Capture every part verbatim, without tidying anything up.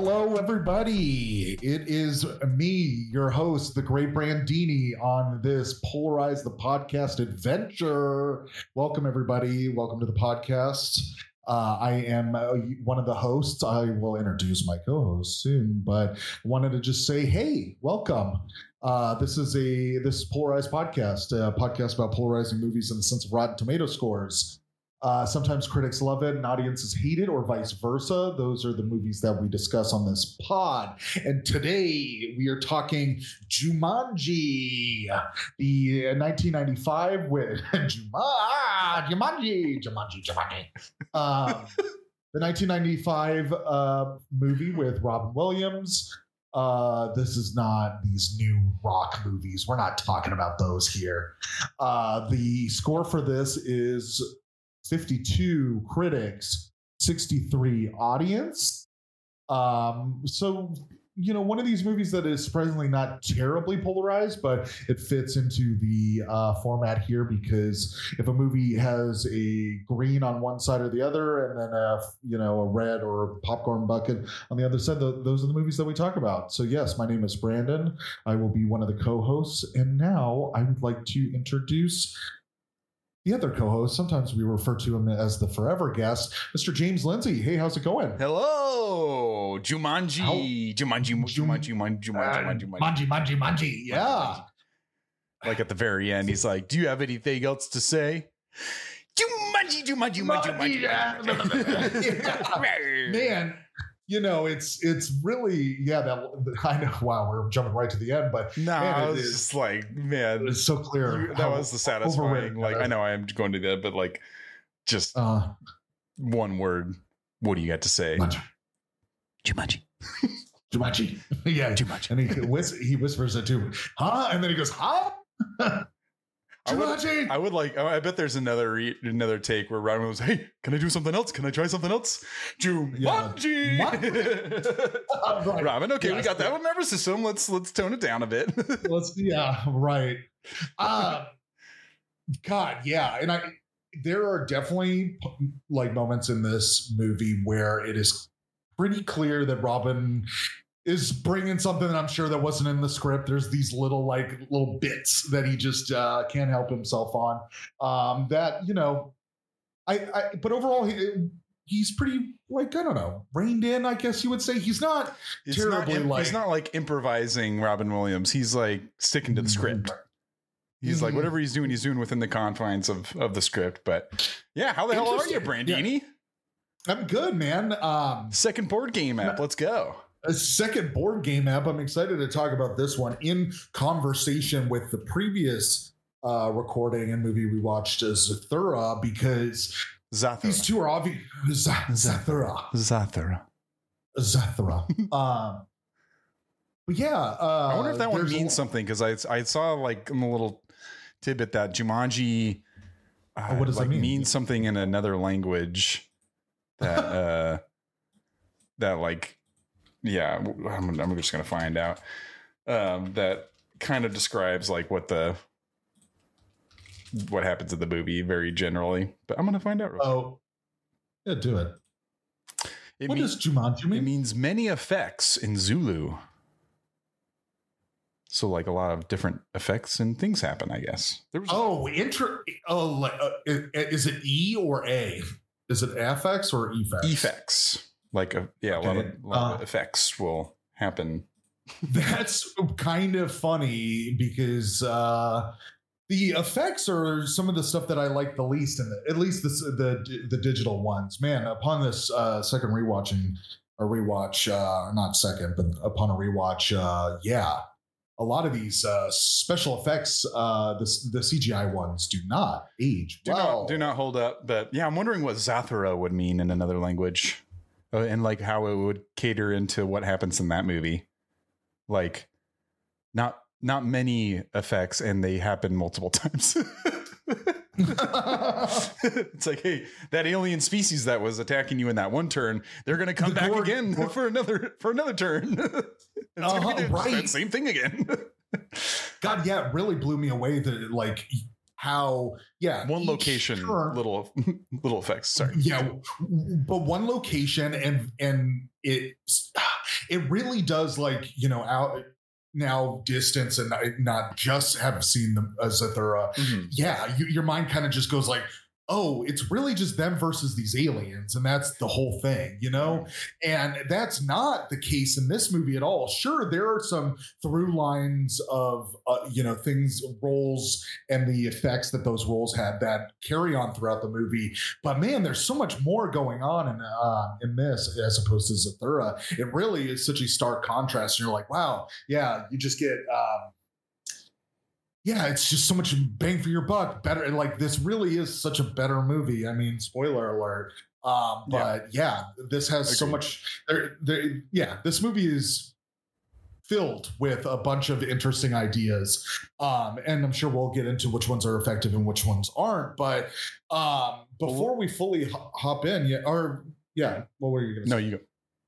Hello, everybody. It is me, your host, the great Brandini, on this Polarize the Podcast adventure. Welcome, everybody. Welcome to the podcast. Uh, I am uh, one of the hosts. I will introduce my co-host soon, but wanted to just say, hey, welcome. Uh, this is a this is Polarized Podcast, a podcast about polarizing movies in the sense of Rotten Tomato scores. Uh, sometimes critics love it and audiences hate it, or vice versa. Those are the movies that we discuss on this pod. And today we are talking Jumanji, the nineteen ninety-five with Jumanji, Jumanji, Jumanji, Jumanji. Um, the nineteen ninety-five uh, movie with Robin Williams. Uh, this is not these new rock movies. We're not talking about those here. Uh, the score for this is fifty-two critics, sixty-three audience. Um, so, you know, one of these movies that is surprisingly not terribly polarized, but it fits into the uh, format here because if a movie has a green on one side or the other, and then a, you know, a red or a popcorn bucket on the other side, th- those are the movies that we talk about. So yes, my name is Brandon. I will be one of the co-hosts. And now I would like to introduce the other co-host. Sometimes we refer to him as the forever guest, Mister James Lindsay. Hey, how's it going? Hello, Jumanji, How? Jumanji, Jumanji, Jumanji, Jumanji, Jumanji, Jumanji, Jumanji, Jumanji. Yeah. Like at the very end, he's like, "Do you have anything else to say?" Jumanji, Jumanji, Jumanji, Jumanji. Man, you know, it's it's really yeah. That I know. Wow, we're jumping right to the end, but no, man, I was is, just like, man, it's so clear. You, that was the satisfying. Like, I know I am going to do that, but like, just uh, one word. What do you got to say? Jumanji. Jumanji. Yeah, Jumanji. And he whis- he whispers it too. Huh? And then he goes, huh? I would, I would like. I bet there's another re- another take where Robin goes, "Hey, can I do something else? Can I try something else?" Jumanji. Yeah. Right. Robin, okay, yes, we got that one nervous system. Let's let's tone it down a bit. Let's yeah, right. Uh, God, yeah, and I. There are definitely like moments in this movie where it is pretty clear that Robin is bringing something that I'm sure that wasn't in the script. There's these little like little bits that he just uh, can't help himself on. Um, that you know, I, I but overall he, he's pretty like I don't know reined in. I guess you would say he's not it's terribly not, like he's not like improvising Robin Williams. He's like sticking to the script. He's mm-hmm. like whatever he's doing, he's doing within the confines of of the script. But yeah, how the hell are you, Brandini? Yeah. I'm good, man. Um, Second board game app. Let's go. A second board game app. I'm excited to talk about this one in conversation with the previous uh, recording and movie we watched, as Zathura, because Zathura. These two are obvious. Z- Zathura. Zathura. Zathura. um, but yeah, uh, I wonder if that one means a, something because I I saw like in a little tidbit that Jumanji. Uh, oh, what does like that mean? Means something in another language. That uh, that like. Yeah, I'm, I'm just going to find out. Um, that kind of describes like what the what happens in the movie very generally, but I'm going to find out. Real oh, yeah, do it. it what means, does Jumanji mean? It means many effects in Zulu. So like a lot of different effects and things happen, I guess. There was oh, intro. Oh, like, uh, is it E or A? Is it affects or effects? Effects. Like a yeah, okay. a lot, of, a lot uh, of effects will happen. That's kind of funny because uh, the effects are some of the stuff that I like the least, in the, at least the, the the digital ones. Man, upon this uh, second rewatching, a rewatch, uh, not second, but upon a rewatch, uh, yeah, a lot of these uh, special effects, uh, the the C G I ones, do not age do well. Not, do not hold up. But yeah, I'm wondering what Zathura would mean in another language. Uh, and like how it would cater into what happens in that movie. Like not not many effects and they happen multiple times. It's like, hey, that alien species that was attacking you in that one turn, they're going to come the back Gord, again Gord. for another for another turn. It's uh-huh, gonna be the, right. Same thing again. God, yeah, it really blew me away that like how yeah one location turn, little little effects sorry yeah but one location and and it it really does, like, you know, out now distance and not just have seen the uh, Zathura. Mm-hmm. Yeah, you, your mind kind of just goes like, oh, it's really just them versus these aliens. And that's the whole thing, you know? And that's not the case in this movie at all. Sure, there are some through lines of, uh, you know, things, roles, and the effects that those roles had that carry on throughout the movie. But man, there's so much more going on in, uh, in this as opposed to Zathura. It really is such a stark contrast. And you're like, wow, yeah, you just get... Um, yeah, it's just so much bang for your buck. Better, like this really is such a better movie. I mean, spoiler alert. Um, but yeah, yeah this has Agreed. so much. There, there, yeah, this movie is filled with a bunch of interesting ideas, um, and I'm sure we'll get into which ones are effective and which ones aren't. But um, before we fully hop in, yeah, or yeah, what were you going to say? No, you go.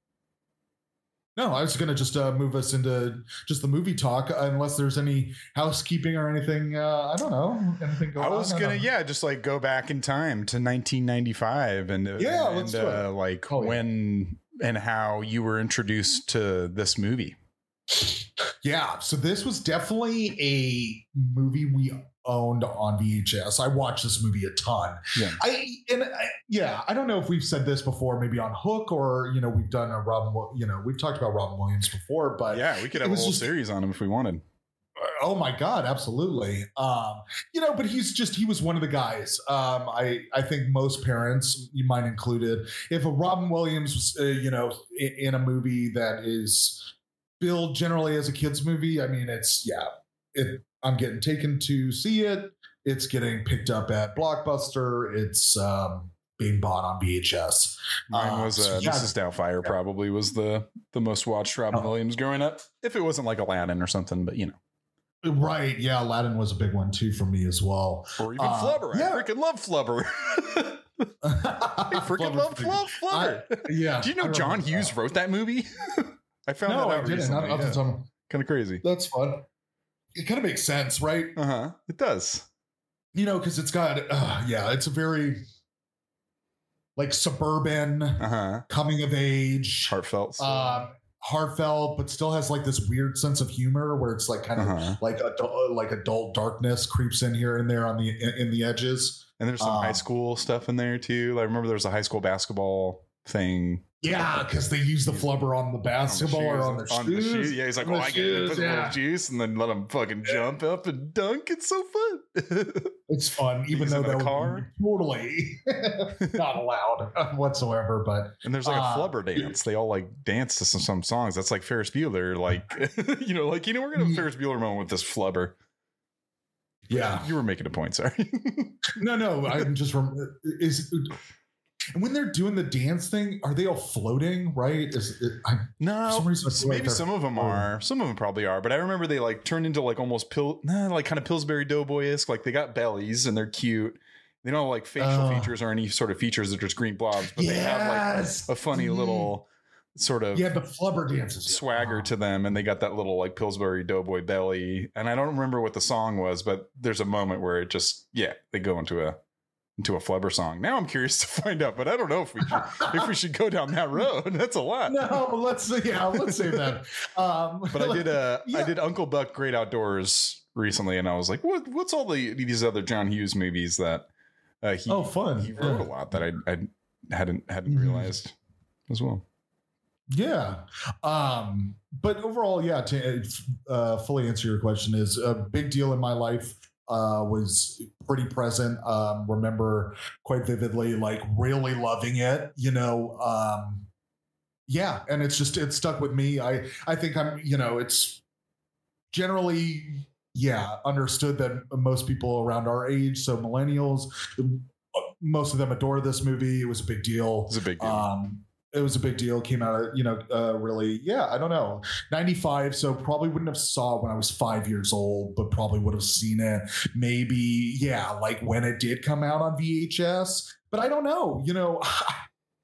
No, I was going to just uh, move us into just the movie talk, unless there's any housekeeping or anything. Uh, I don't know. Anything going on? I was going to, yeah, just like go back in time to nineteen ninety-five and, yeah, and, let's do uh, it. like oh, when yeah. and how you were introduced to this movie. Yeah. So this was definitely a movie we owned on V H S. I watched this movie a ton. Yeah. I and I, yeah, I don't know if we've said this before, maybe on Hook, or you know, we've done a Robin. You know, we've talked about Robin Williams before, but yeah, we could have a whole just, series on him if we wanted. Oh my God, absolutely. Um, you know, but he's just he was one of the guys. Um, I I think most parents, you mine included, if a Robin Williams was, uh, you know, in, in a movie that is billed generally as a kids movie, I mean, it's yeah, it. I'm getting taken to see it. It's getting picked up at Blockbuster. It's um, being bought on V H S. Mine was uh, yeah. Missus Doubtfire. Yeah. Probably was the the most watched Robin oh. Williams growing up. If it wasn't like Aladdin or something, but you know. Right. Yeah. Aladdin was a big one too for me as well. Or even uh, Flubber. Yeah. I freaking love Flubber. I freaking love Flub, Flubber. I, yeah. Do you know John Hughes that. wrote that movie? I found no, that out I didn't. recently. Not, not yeah. Kind of crazy. That's fun. It kind of makes sense, right? Uh-huh. It does. You know, because it's got, uh, yeah, it's a very, like, suburban, uh-huh. coming of age. Heartfelt. Um, heartfelt, but still has, like, this weird sense of humor where it's, like, kind of, uh-huh. like, adult, like adult darkness creeps in here and there on the in, in the edges. And there's some um, high school stuff in there, too. I remember there was a high school basketball thing. Yeah, because they use the flubber on the basketball on the or on their on shoes. The shoe. Yeah, he's like, oh, I get it. Put yeah. a little juice and then let them fucking jump up and dunk. It's so fun. It's fun, even though that car totally not allowed whatsoever. But and there's like uh, a flubber dance. They all like dance to some, some songs. That's like Ferris Bueller. Like, you know, like, you know, we're gonna have a Ferris Bueller moment with this flubber. Yeah, you were making a point. Sorry. no, no, I'm just rem- is. And when they're doing the dance thing, are they all floating? Right? Is it, I, no, some reason, maybe like some of them are. Some of them probably are. But I remember they like turned into like almost pill, nah, like kind of Pillsbury Doughboy-esque. Like they got bellies and they're cute. They don't have like facial uh, features or any sort of features. They're just green blobs. But yes. they have like a funny mm. little sort of yeah, the flubber dances swagger to them, and they got that little like Pillsbury Doughboy belly. And I don't remember what the song was, but there's a moment where it just yeah, they go into a. into a flubber song. Now I'm curious to find out, but I don't know if we should, if we should go down that road. That's a lot. No, let's yeah, let's say that. Um, but I did uh yeah. I did Uncle Buck Great Outdoors recently, and I was like, what what's all the these other John Hughes movies that uh, he oh fun he wrote yeah. a lot that I I hadn't hadn't mm-hmm. realized as well. Yeah. Um, but overall, yeah, to uh, fully answer your question, is a big deal in my life. Uh, was pretty present. Um, remember quite vividly, like really loving it, you know. Um, yeah. And it's just, it stuck with me. I, I think I'm, you know, it's generally, yeah, understood that most people around our age, so millennials, most of them adore this movie. It was a big deal. It was a big deal. Um, It was a big deal. Came out, you know, uh, really, yeah, I don't know, ninety-five. So probably wouldn't have saw it when I was five years old, but probably would have seen it maybe, yeah, like when it did come out on V H S. But I don't know, you know,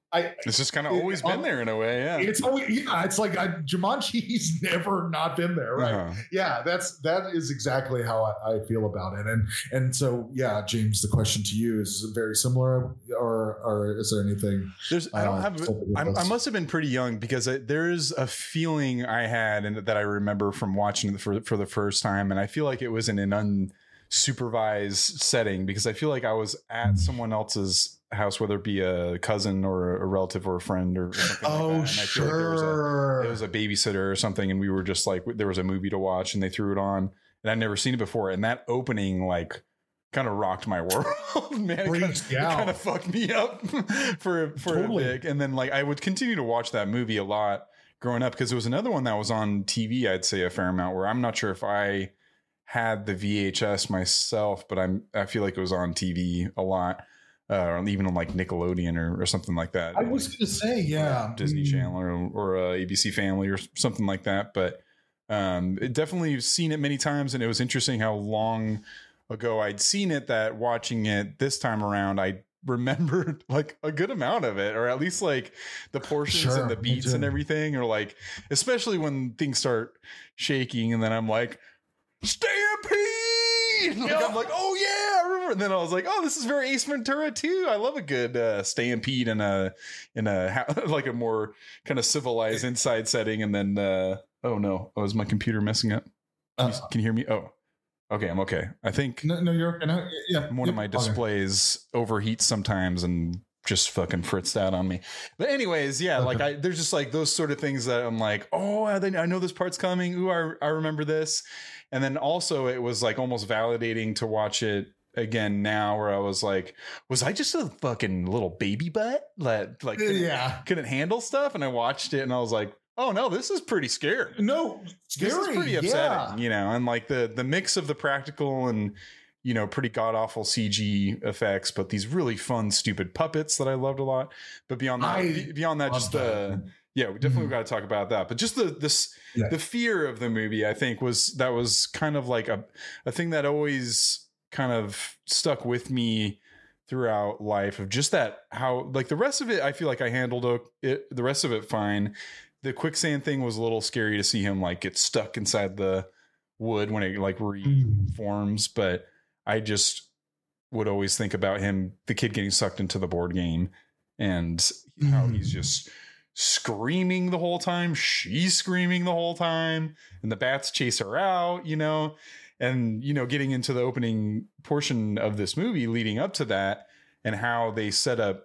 I, it's just kind of always it, been um, there in a way. Yeah. It's always, yeah, it's like I, Jumanji's never not been there. Right. Uh-huh. Yeah. That's, that is exactly how I, I feel about it. And, and so, yeah, James, the question to you is very similar, or, or is there anything? There's, I don't uh, have, I must have been pretty young, because I, there's a feeling I had and that I remember from watching it for, for the first time. And I feel like it was in an unsupervised setting, because I feel like I was at someone else's house, whether it be a cousin or a relative or a friend or something oh, like that. And I feel sure. like there was, a, there was a babysitter or something, and we were just like, there was a movie to watch and they threw it on, and I'd never seen it before. And that opening, like, kind of rocked my world. Man, it kind of fucked me up for, for totally. a bit. And then, like, I would continue to watch that movie a lot growing up, because it was another one that was on T V, I'd say a fair amount, where I'm not sure if I had the V H S myself, but I'm, I feel like it was on T V a lot. Uh, or even on like Nickelodeon or, or something like that. I was like, going to say, yeah, Disney mm. Channel or, or uh, A B C Family or something like that. But um, it definitely seen it many times, and it was interesting how long ago I'd seen it, that watching it this time around, I remembered like a good amount of it, or at least like the portions sure, and the beats and everything, or like, especially when things start shaking, and then I'm like, Stampede! Like, yep. I'm like, oh yeah, I remember. And then I was like, oh, this is very Ace Ventura too. I love a good uh, stampede in a in a like a more kind of civilized inside setting. And then, uh, oh no, oh, is my computer messing up? Can you, uh, can you hear me? Oh, okay, I'm okay. I think no, no you're no, yeah. One yep, of my displays okay. overheats sometimes and just fucking fritzed out on me. But anyways, yeah, okay. like I, there's just like those sort of things that I'm like, oh, I, I know this part's coming. Ooh, I, I remember this. And then also it was like almost validating to watch it again now, where I was like, was I just a fucking little baby butt that like couldn't, yeah. couldn't handle stuff? And I watched it and I was like, oh no, this is pretty scary. No, scary. This is pretty upsetting, yeah. you know, and like the, the mix of the practical and, you know, pretty god awful C G effects, but these really fun, stupid puppets that I loved a lot. But beyond that, I beyond that, just the, uh, yeah, we definitely mm. got to talk about that. But just the this yeah. the fear of the movie, I think, was that was kind of like a a thing that always kind of stuck with me throughout life, of just that how like the rest of it, I feel like I handled it the rest of it fine. The quicksand thing was a little scary to see him like get stuck inside the wood when it like reforms, mm. but I just would always think about him, the kid getting sucked into the board game, and mm. how he's just screaming the whole time. She's screaming the whole time, and the bats chase her out, you know, and, you know, getting into the opening portion of this movie leading up to that, and how they set up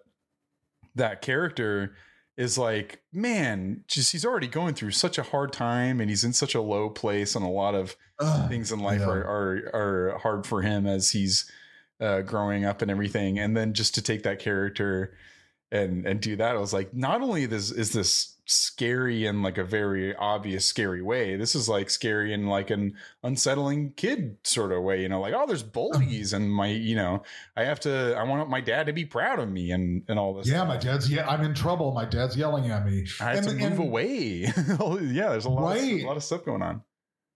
that character is like, man, just he's already going through such a hard time, and he's in such a low place, and a lot of uh, things in life yeah. are, are are hard for him as he's uh, growing up and everything. And then just to take that character and and do that, I was like, not only this is this scary in like a very obvious scary way, this is like scary in like an unsettling kid sort of way, you know, like, oh, there's bullies and my, you know, I have to, I want my dad to be proud of me and and all this yeah stuff. My dad's yeah I'm in trouble, my dad's yelling at me, I had and, to move and, away. Yeah, there's a lot, right. of, a lot of stuff going on.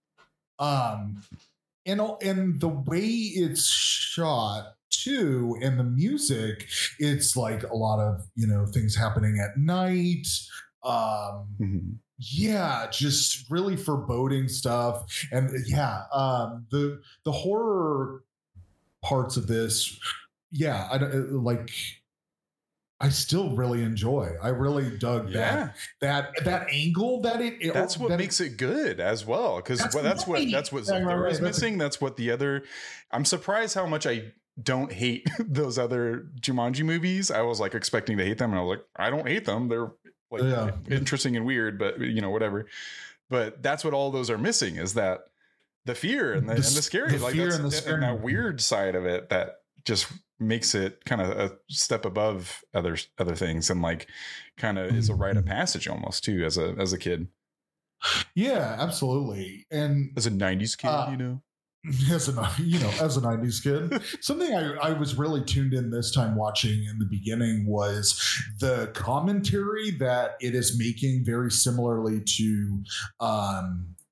Um and and the way it's shot too, and the music, it's like a lot of, you know, things happening at night. Um, mm-hmm. Yeah, just really foreboding stuff. And yeah, um, the the horror parts of this, yeah, I don't like. I still really enjoy. I really dug yeah. that that that angle that it. it that's what that makes it, it good as well, because that's, well, that's what that's what Zathura right, is missing. That's what the other. I'm surprised how much I don't hate those other Jumanji movies. I was like expecting to hate them, and I was like, I don't hate them. They're like yeah. interesting and weird, but you know, whatever. But that's what all those are missing, is that the fear and the, the, and the scary, the like fear and, the scary. And that weird side of it that just makes it kind of a step above other other things, and like kind of is a rite of passage almost too as a as a kid. Yeah, absolutely. And as a nineties kid, uh, you know. As a you know, as a nineties kid, something I, I was really tuned in this time watching in the beginning was the commentary that it is making, very similarly to um,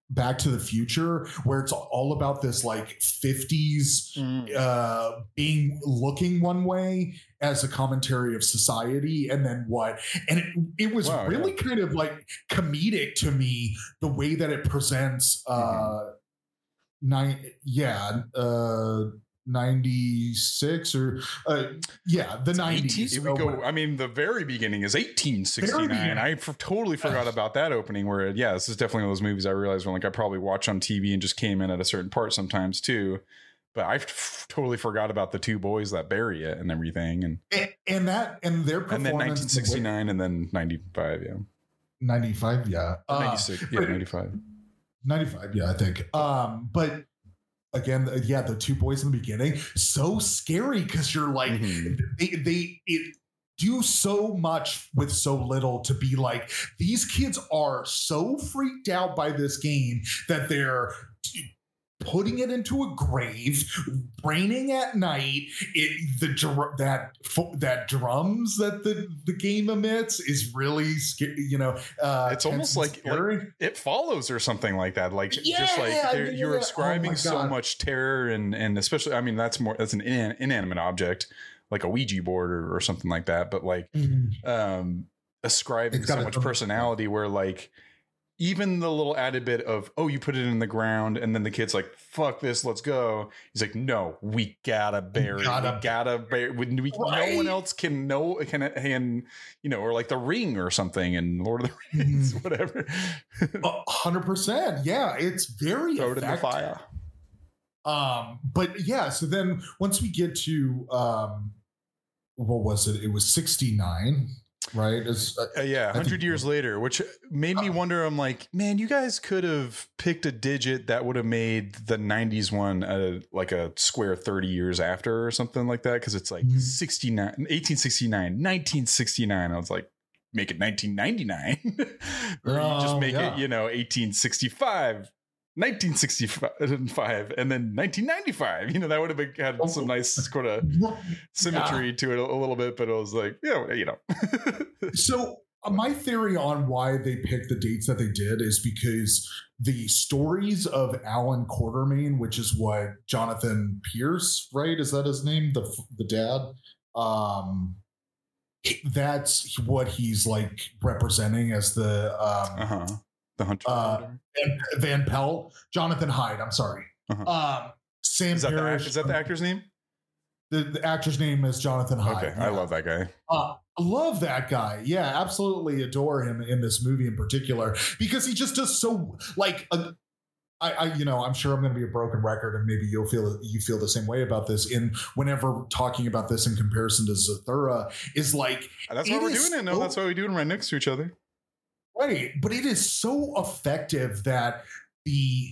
Back to the Future, where it's all about this like fifties mm. uh, being looking one way as a commentary of society, and then what? And it, it was wow, really yeah. kind of like comedic to me, the way that it presents. Uh, mm-hmm. nine, yeah. Uh, ninety-six or uh yeah the it's nineties eighteen, we go I mean the very beginning is eighteen sixty-nine. I f- totally forgot about that opening where yeah this is definitely one of those movies I realized when like I probably watch on T V and just came in at a certain part sometimes too, but I f- totally forgot about the two boys that bury it and everything and and, and that and their performance and then nineteen sixty-nine and then ninety-five yeah ninety-five yeah uh, ninety-six yeah ninety-five ninety-five yeah I think um but again, yeah, the two boys in the beginning, so scary because you're like, mm-hmm. they they it, do so much with so little to be like, these kids are so freaked out by this game that they're putting it into a grave, raining at night. It the that that drums that the, the game emits is really scary. You know, uh, it's almost like, like it follows or something like that. Like yeah, just like yeah, you're yeah. ascribing oh so much terror and and especially, I mean, that's more that's an in, inanimate object like a Ouija board or, or something like that. But like mm-hmm. um, ascribing so much personality where like. Even the little added bit of, oh, you put it in the ground, and then the kid's like, fuck this, let's go. He's like, no, we gotta bury it. We gotta bury we, we right? No one else can know, can, and, you know, or like The Ring or something, and Lord of the Rings, mm. whatever. one hundred percent. Yeah, it's very Throw it in the fire. Um, but yeah, so then once we get to, um, what was it? It was sixty-nine. Right. It's, uh, yeah. one hundred years later, which made me wonder. I'm like, man, you guys could have picked a digit that would have made the nineties one uh, like a square thirty years after or something like that. Cause it's like mm-hmm. sixty-nine, eighteen sixty-nine, nineteen sixty-nine. I was like, make it nineteen ninety-nine or oh, you just make yeah. it, you know, eighteen sixty-five. nineteen sixty-five and then nineteen ninety-five, you know, that would have been, had some nice sort of symmetry yeah. to it a, a little bit, but it was like, yeah, you know. So uh, my theory on why they picked the dates that they did is because the stories of Alan Quartermain, which is what Jonathan Pierce, right? Is that his name? The the dad? Um, that's what he's like representing as the um, uh-huh. The Hunter, uh, Van, Van Pelt, Jonathan Hyde. I'm sorry. Uh-huh. Um, Sam is that, Parrish, the, is that the actor's name? The, the actor's name is Jonathan Hyde. Okay, yeah. I love that guy. Uh, I love that guy. Yeah, absolutely adore him in this movie in particular because he just does so like. Uh, I, I, you know, I'm sure I'm going to be a broken record, and maybe you'll feel you feel the same way about this. In whenever talking about this in comparison to Zathura, is like that's why we're doing it. No, so, that's why we're doing it right next to each other. Right, but it is so effective that the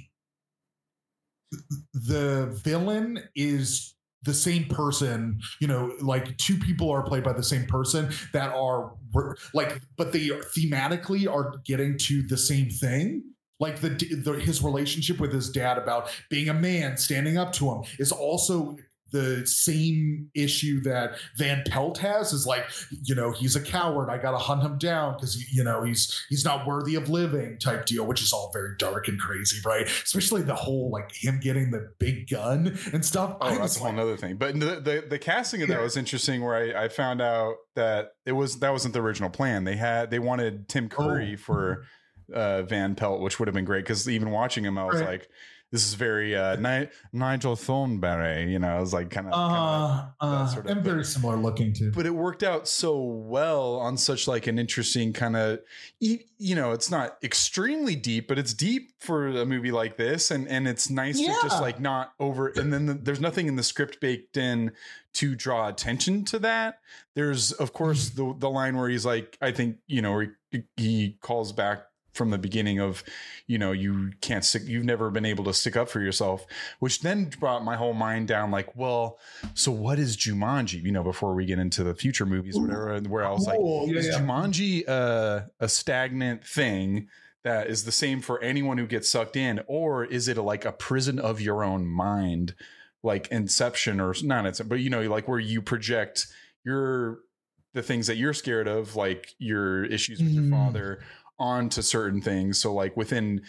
the villain is the same person. You know, like two people are played by the same person that are like, but they are, thematically are getting to the same thing. Like the, the his relationship with his dad about being a man, standing up to him, is also the same issue that Van Pelt has. Is like, you know, he's a coward. I got to hunt him down because, you know, he's he's not worthy of living type deal, which is all very dark and crazy, right? Especially the whole like him getting the big gun and stuff. Oh, that's a whole like, other thing. But the, the the casting of that yeah. was interesting. Where I, I found out that it was that wasn't the original plan. They had they wanted Tim Curry oh. for uh, Van Pelt, which would have been great because even watching him, I was right. like, this is very uh, Ni- Nigel Thornberry, you know. It was like kind of, uh, uh, sort of and very similar looking too. But it worked out so well on such like an interesting kind of, you know, it's not extremely deep, but it's deep for a movie like this, and and it's nice yeah. to just like not over. And then the, there's nothing in the script baked in to draw attention to that. There's of course the the line where he's like, I think, you know, where he, he calls back from the beginning of, you know, you can't stick, you've never been able to stick up for yourself, which then brought my whole mind down like, well, so what is Jumanji, you know, before we get into the future movies or whatever, where I was like, oh, yeah, is yeah. Jumanji uh, a stagnant thing that is the same for anyone who gets sucked in, or is it a, like a prison of your own mind, like Inception or not Inception, but you know, like where you project your, the things that you're scared of, like your issues with mm. your father, onto certain things. So like within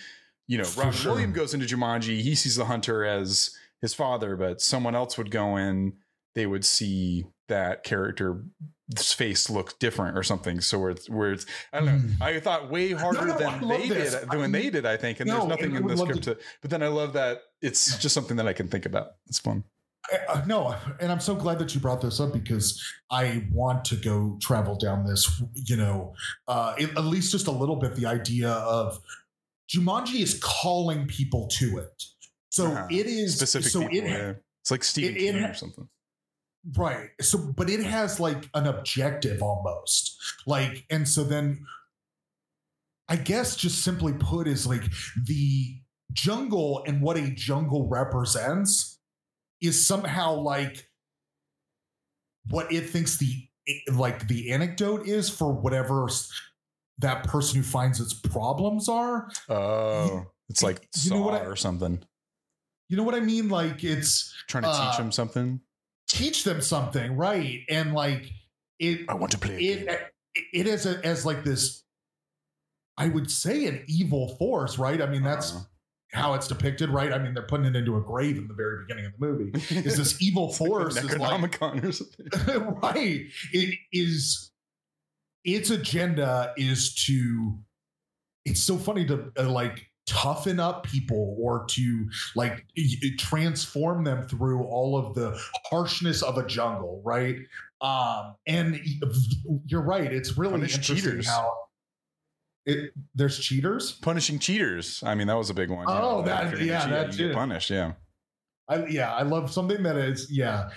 you know, For Robin sure. Williams goes into Jumanji, he sees the hunter as his father, but someone else would go in, they would see that character's face look different or something. So where it's, where it's I don't know. Mm. I thought way harder No, no, than they this. did than when they did, I think. And No, there's nothing and in I the would script love to, but then I love that it's Yeah. just something that I can think about. It's fun. Uh, no, and I'm so glad that you brought this up because I want to go travel down this, you know, uh, it, at least just a little bit, the idea of Jumanji is calling people to it. So Uh-huh. it is Specific so people, it, yeah. It's like Stephen it- it King ha- or something. right. So, but it has like an objective almost like, and so then I guess just simply put is like the jungle and what a jungle represents is somehow like what it thinks the like the anecdote is for whatever that person who finds its problems are. Oh, it's like You know Saw what I- or something. You know what I mean? Like it's Trying to uh, teach them something. teach them something, right? And like it I want to play a game. it it is a, as like this, I would say, an evil force, right? I mean, that's Uh, how it's depicted, right? I mean, they're putting it into a grave in the very beginning of the movie. Is this evil force? Is like, Necronomicon or something. right? It is. Its agenda is to. It's so funny to uh, like toughen up people or to like y- transform them through all of the harshness of a jungle, right? Um, and you're right. It's really Punish interesting cheaters. how it. There's cheaters. Punishing cheaters. I mean, that was a big one. Oh, like, that- if you're gonna yeah, cheat, that you too. get punished. Yeah. I, yeah, I love something that is, yeah.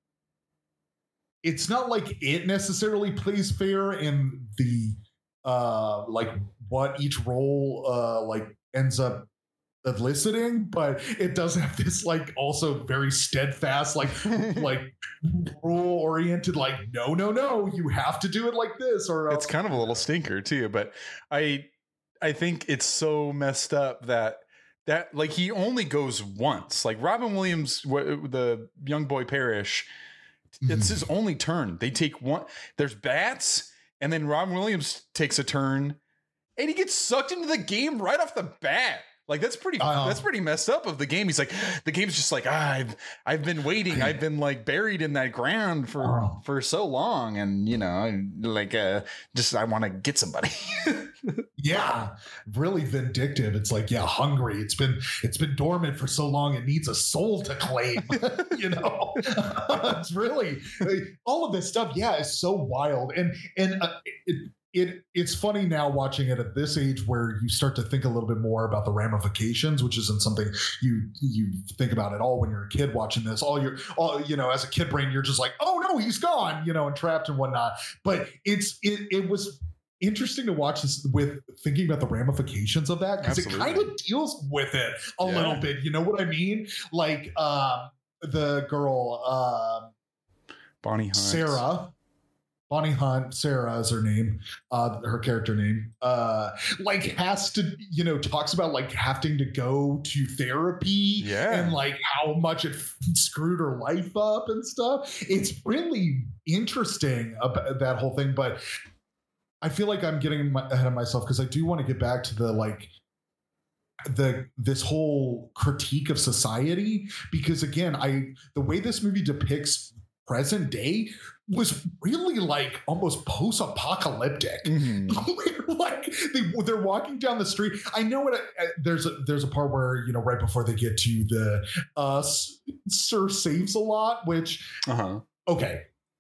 It's not like it necessarily plays fair in the, uh, like what each role, uh, like ends up eliciting, but it does have this like also very steadfast, like, like rule oriented, like, no, no, no, you have to do it like this or else. It's kind of a little stinker too, but I, I think it's so messed up that that like he only goes once. Like Robin Williams, wh- the young boy Parrish, it's his only turn. They take one. There's bats, and then Robin Williams takes a turn, and he gets sucked into the game right off the bat. Like that's pretty. Uh, that's pretty messed up. Of the game, he's like, the game's just like, ah, I've I've been waiting. I've been like buried in that ground for Oh. for so long, and you know, like uh, just I want to get somebody. Yeah, really vindictive. It's like, yeah, hungry. It's been it's been dormant for so long. It needs a soul to claim. You know, it's really all of this stuff. Yeah, is so wild, and and uh, it, it it's funny now watching it at this age where you start to think a little bit more about the ramifications, which isn't something you you think about at all when you're a kid watching this. All your all you know, as a kid brain, you're just like, oh no, he's gone, you know, and trapped and whatnot. But it's it it was interesting to watch this with thinking about the ramifications of that because it Absolutely. kind of deals with it a Yeah. little bit. You know what I mean? Like um, the girl um, Bonnie Hunt. Sarah. Bonnie Hunt, Sarah is her name, uh, her character name, uh, like has to, you know, talks about like having to go to therapy Yeah. and like how much it screwed her life up and stuff. It's really interesting about that whole thing, but I feel like I'm getting my, ahead of myself because I do want to get back to the like the this whole critique of society because again, I the way this movie depicts present day was really like almost post-apocalyptic. Mhm. Like they, they're walking down the street. I know what uh, there's a there's a part where you know right before they get to the uh, Sir Saves a Lot, which Uh-huh. okay.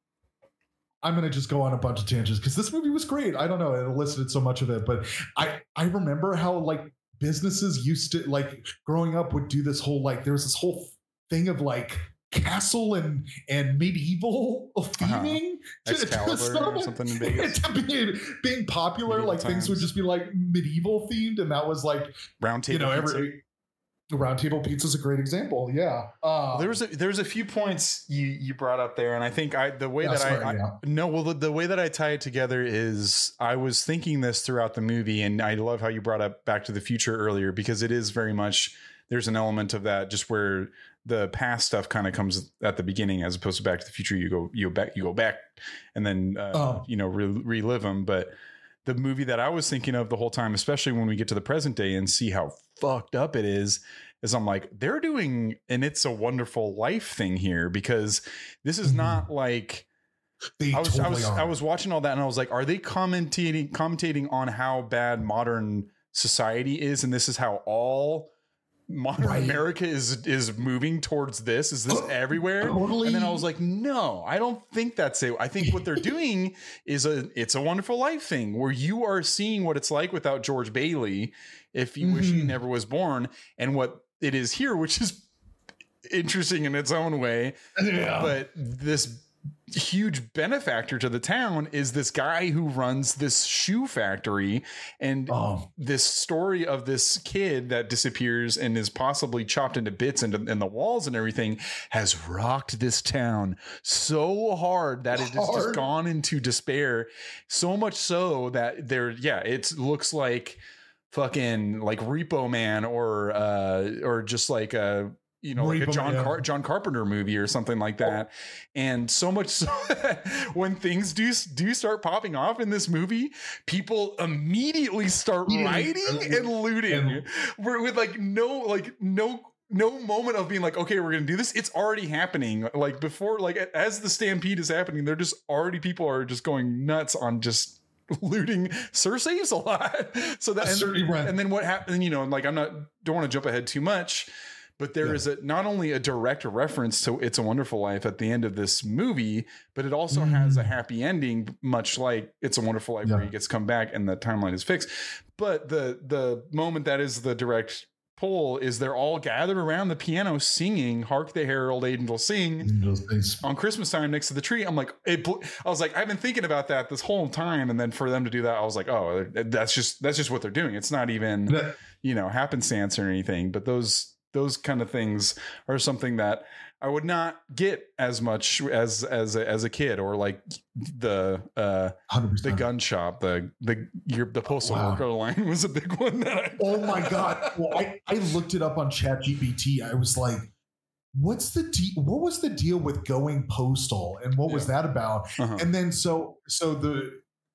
I'm gonna just go on a bunch of tangents because this movie was great. I don't know, it elicited so much of it, but I I remember how like businesses used to like growing up would do this whole like there was this whole thing of like castle and and medieval theming Uh-huh. Excalibur or something in Vegas. to being, being popular. Medieval like things would times. just be like medieval themed, and that was like Round you table. know pizza. every round table pizza is a great example. Yeah, uh, Well, there was a, there was a few points you you brought up there, and I think I the way Yeah, that sorry, I, I yeah. no well the, the way that I tie it together is I was thinking this throughout the movie, and I love how you brought up Back to the Future earlier because it is very much there's an element of that just where the past stuff kind of comes at the beginning as opposed to Back to the Future. You go you go back you go back and then uh, Oh. you know re- relive them, but the movie that I was thinking of the whole time, especially when we get to the present day and see how fucked up it is, is I'm like, they're doing an It's a Wonderful Life thing here, because this is mm-hmm. not like they I was totally I was are. I was watching all that and I was like, are they commentating commentating on how bad modern society is, and this is how all modern right. America is is moving towards this? Is this everywhere? Totally. And then I was like, no, I don't think that's it. I think what they're doing is a It's a Wonderful Life thing, where you are seeing what it's like without George Bailey if you mm-hmm. wish he never was born, and what it is here, which is interesting in its own way. Yeah. But this huge benefactor to the town is this guy who runs this shoe factory, and oh. this story of this kid that disappears and is possibly chopped into bits and in the walls and everything has rocked this town so hard that it has just gone into despair, so much so that there yeah it looks like fucking like Repo Man or uh or just like a you know, like a John Car- John Carpenter movie or something like that. And so much so when things do do start popping off in this movie, people immediately start rioting and looting We're with like no like no no moment of being like, okay, we're gonna do this. It's already happening. Like before, like as the stampede is happening, they're just already people are just going nuts on just looting Sir Saves a Lot. So that and, right. and then what happened, you know, and like I'm not don't want to jump ahead too much. But there yeah. is a, not only a direct reference to It's a Wonderful Life at the end of this movie, but it also mm. has a happy ending, much like It's a Wonderful Life, yeah. where he gets come back and the timeline is fixed. But the the moment that is the direct pull is they're all gathered around the piano singing "Hark the Herald Angels Sing" Angels, on Christmas time next to the tree. I'm like, it, I was like, I've been thinking about that this whole time, and then for them to do that, I was like, oh, that's just that's just what they're doing. It's not even that, you know happenstance or anything, but those. Those kind of things are something that I would not get as much as as a, as a kid, or like the uh, the gun shop, the the your the postal wow. worker line was a big one. That I, oh my god! Well, I, I looked it up on ChatGPT. I was like, "What's the de- what was the deal with going postal, and what yeah. was that about?" Uh-huh. And then so so the.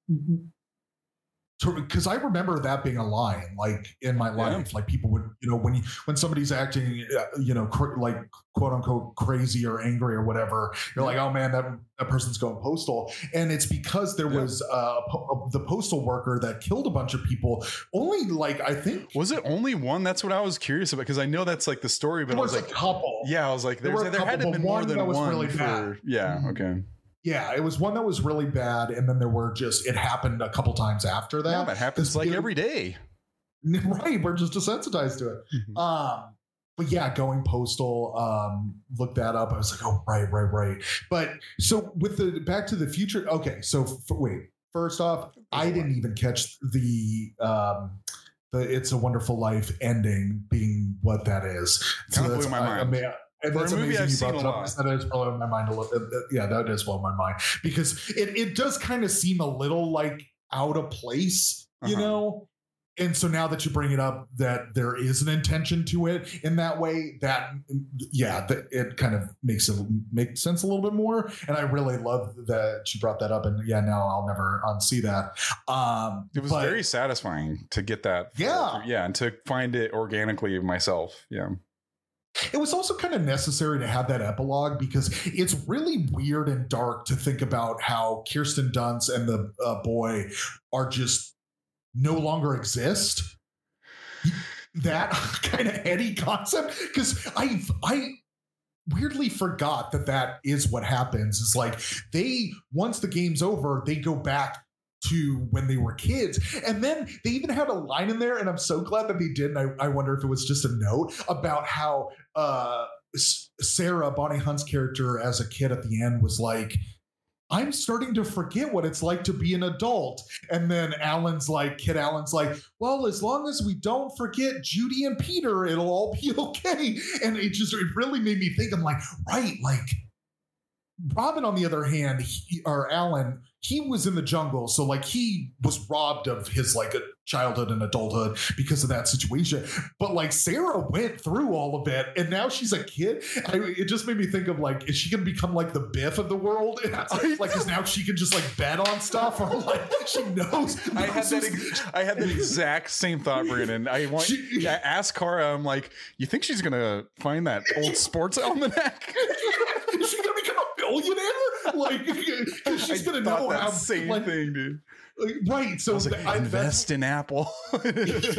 Because I remember that being a line, like in my life, yeah. like people would, you know, when you, when somebody's acting, uh, you know, cr- like quote unquote crazy or angry or whatever, you're like, oh man, that that person's going postal, and it's because there yeah. was uh, po- the postal worker that killed a bunch of people. Only like I think was it only one? That's what I was curious about, because I know that's like the story, but there I was, was like, a couple. Yeah, I was like, there, there, there had to have been more than one. Really for, bad. Yeah, mm-hmm. okay. Yeah, it was one that was really bad, and then there were just it happened a couple times after that. Yeah, that happens like it, every day. Right, we're just desensitized to it. Mm-hmm. Um, but yeah, going postal, um, look that up. I was like, oh, right, right, right. But so with the Back to the Future, okay. So f- wait, first off, I didn't even catch the um, the It's a Wonderful Life ending being what that is. So kind of blew my mind. I, I mean, And that's amazing you brought that up. That is blowing my mind a little. Yeah, that is blowing my mind, because it, it does kind of seem a little like out of place, you uh-huh. know? And so now that you bring it up, that there is an intention to it in that way, that, yeah, that it kind of makes it make sense a little bit more. And I really love that you brought that up. And yeah, now I'll never unsee that. Um, it was but, very satisfying to get that. Yeah. Yeah. And to find it organically myself. Yeah. It was also kind of necessary to have that epilogue, because it's really weird and dark to think about how Kirsten Dunst and the uh, boy are just no longer exist. That kind of heady concept, because I I weirdly forgot that that is what happens. It's like they once the game's over, they go back to when they were kids. And then they even had a line in there, and I'm so glad that they did. And I, I wonder if it was just a note about how uh, Sarah, Bonnie Hunt's character as a kid at the end, was like, I'm starting to forget what it's like to be an adult. And then Alan's like, Kid Alan's like, well, as long as we don't forget Judy and Peter, it'll all be okay. And it just, it really made me think, I'm like, right, like Robin, on the other hand, he, or Alan, he was in the jungle, so like he was robbed of his like a childhood and adulthood because of that situation. But like Sarah went through all of it, and now she's a kid. I, it just made me think of like, is she gonna become like the Biff of the world? Like, is now she can just like bet on stuff, or like she knows. I had that. Ex- I had the exact same thought, Brandon. I want to ask Cara. I'm like, you think she's gonna find that old sports almanac? Is she gonna become a billionaire? Like, because she's I gonna know that how. Same like, thing, dude. Right, so I was like, I, invest in Apple. And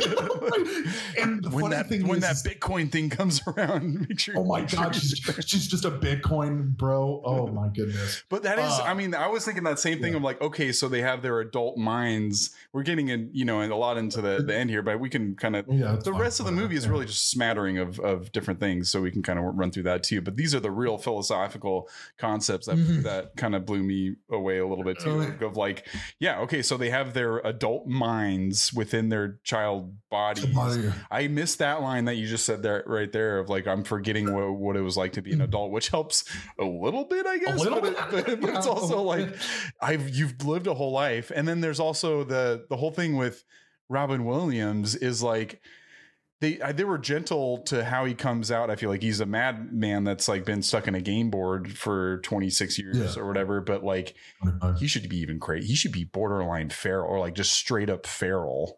the when funny that thing when is, that Bitcoin thing comes around, make sure. Oh my god, she's, she's just a Bitcoin bro. Oh my goodness. But that is, uh, I mean, I was thinking that same thing. Yeah. Of like, okay, so they have their adult minds. We're getting in, you know, a lot into the, the end here, but we can kind of. Yeah, the rest of the movie is yeah. really just a smattering of of different things, so we can kind of run through that too. But these are the real philosophical concepts that mm-hmm. that kind of blew me away a little bit too. Uh, of like, yeah, okay, so they have their adult minds within their child bodies. Body. I missed that line that you just said there right there of like, I'm forgetting what, what it was like to be an adult, which helps a little bit, I guess. But, it, but, but it's also like I've you've lived a whole life. And then there's also the the whole thing with Robin Williams is like they they were gentle to how he comes out. I feel like he's a madman that's like been stuck in a game board for twenty-six years yeah. or whatever. But like he should be even crazy. He should be borderline feral or like just straight up feral.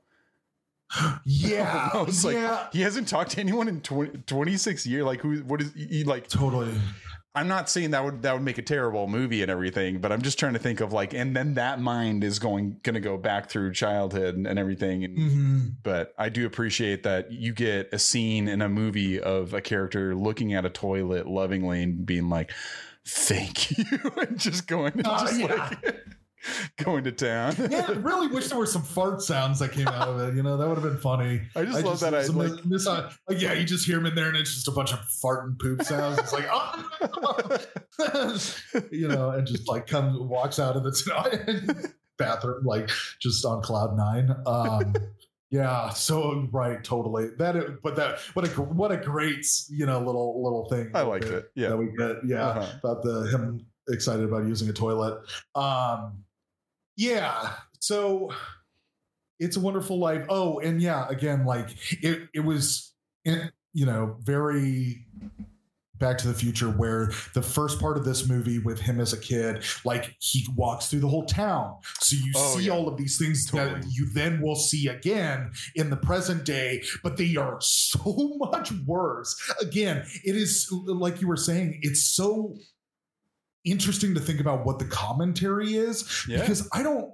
Yeah, I was like, yeah. He hasn't talked to anyone in twenty, twenty-six years. Like who? What is he like? Totally. I'm not saying that would that would make a terrible movie and everything, but I'm just trying to think of like, and then that mind is going going to go back through childhood and, and everything. And, mm-hmm. But I do appreciate that you get a scene in a movie of a character looking at a toilet lovingly and being like, "Thank you," and just going, uh, just yeah. like going to town. Yeah, I really wish there were some fart sounds that came out of it. You know, that would have been funny. I just I love just, that. I like, miss, uh, like, yeah, you just hear him in there, and it's just a bunch of fart and poop sounds. It's like, oh, you know, and just like comes, walks out of the bathroom, like just on cloud nine. Um, yeah, so right, totally. That, but that, what a what a great, you know, little little thing. I liked it. Yeah, that we get. Yeah, uh-huh. About the him excited about using a toilet. Um, yeah, so It's a Wonderful Life. Oh, and yeah, again, like it, it was, you know, very Back to the Future, where the first part of this movie with him as a kid, like he walks through the whole town. So you oh, see yeah. all of these things totally. That you then will see again in the present day, but they are so much worse. Again, it is like you were saying, it's so interesting to think about what the commentary is yeah. because I don't,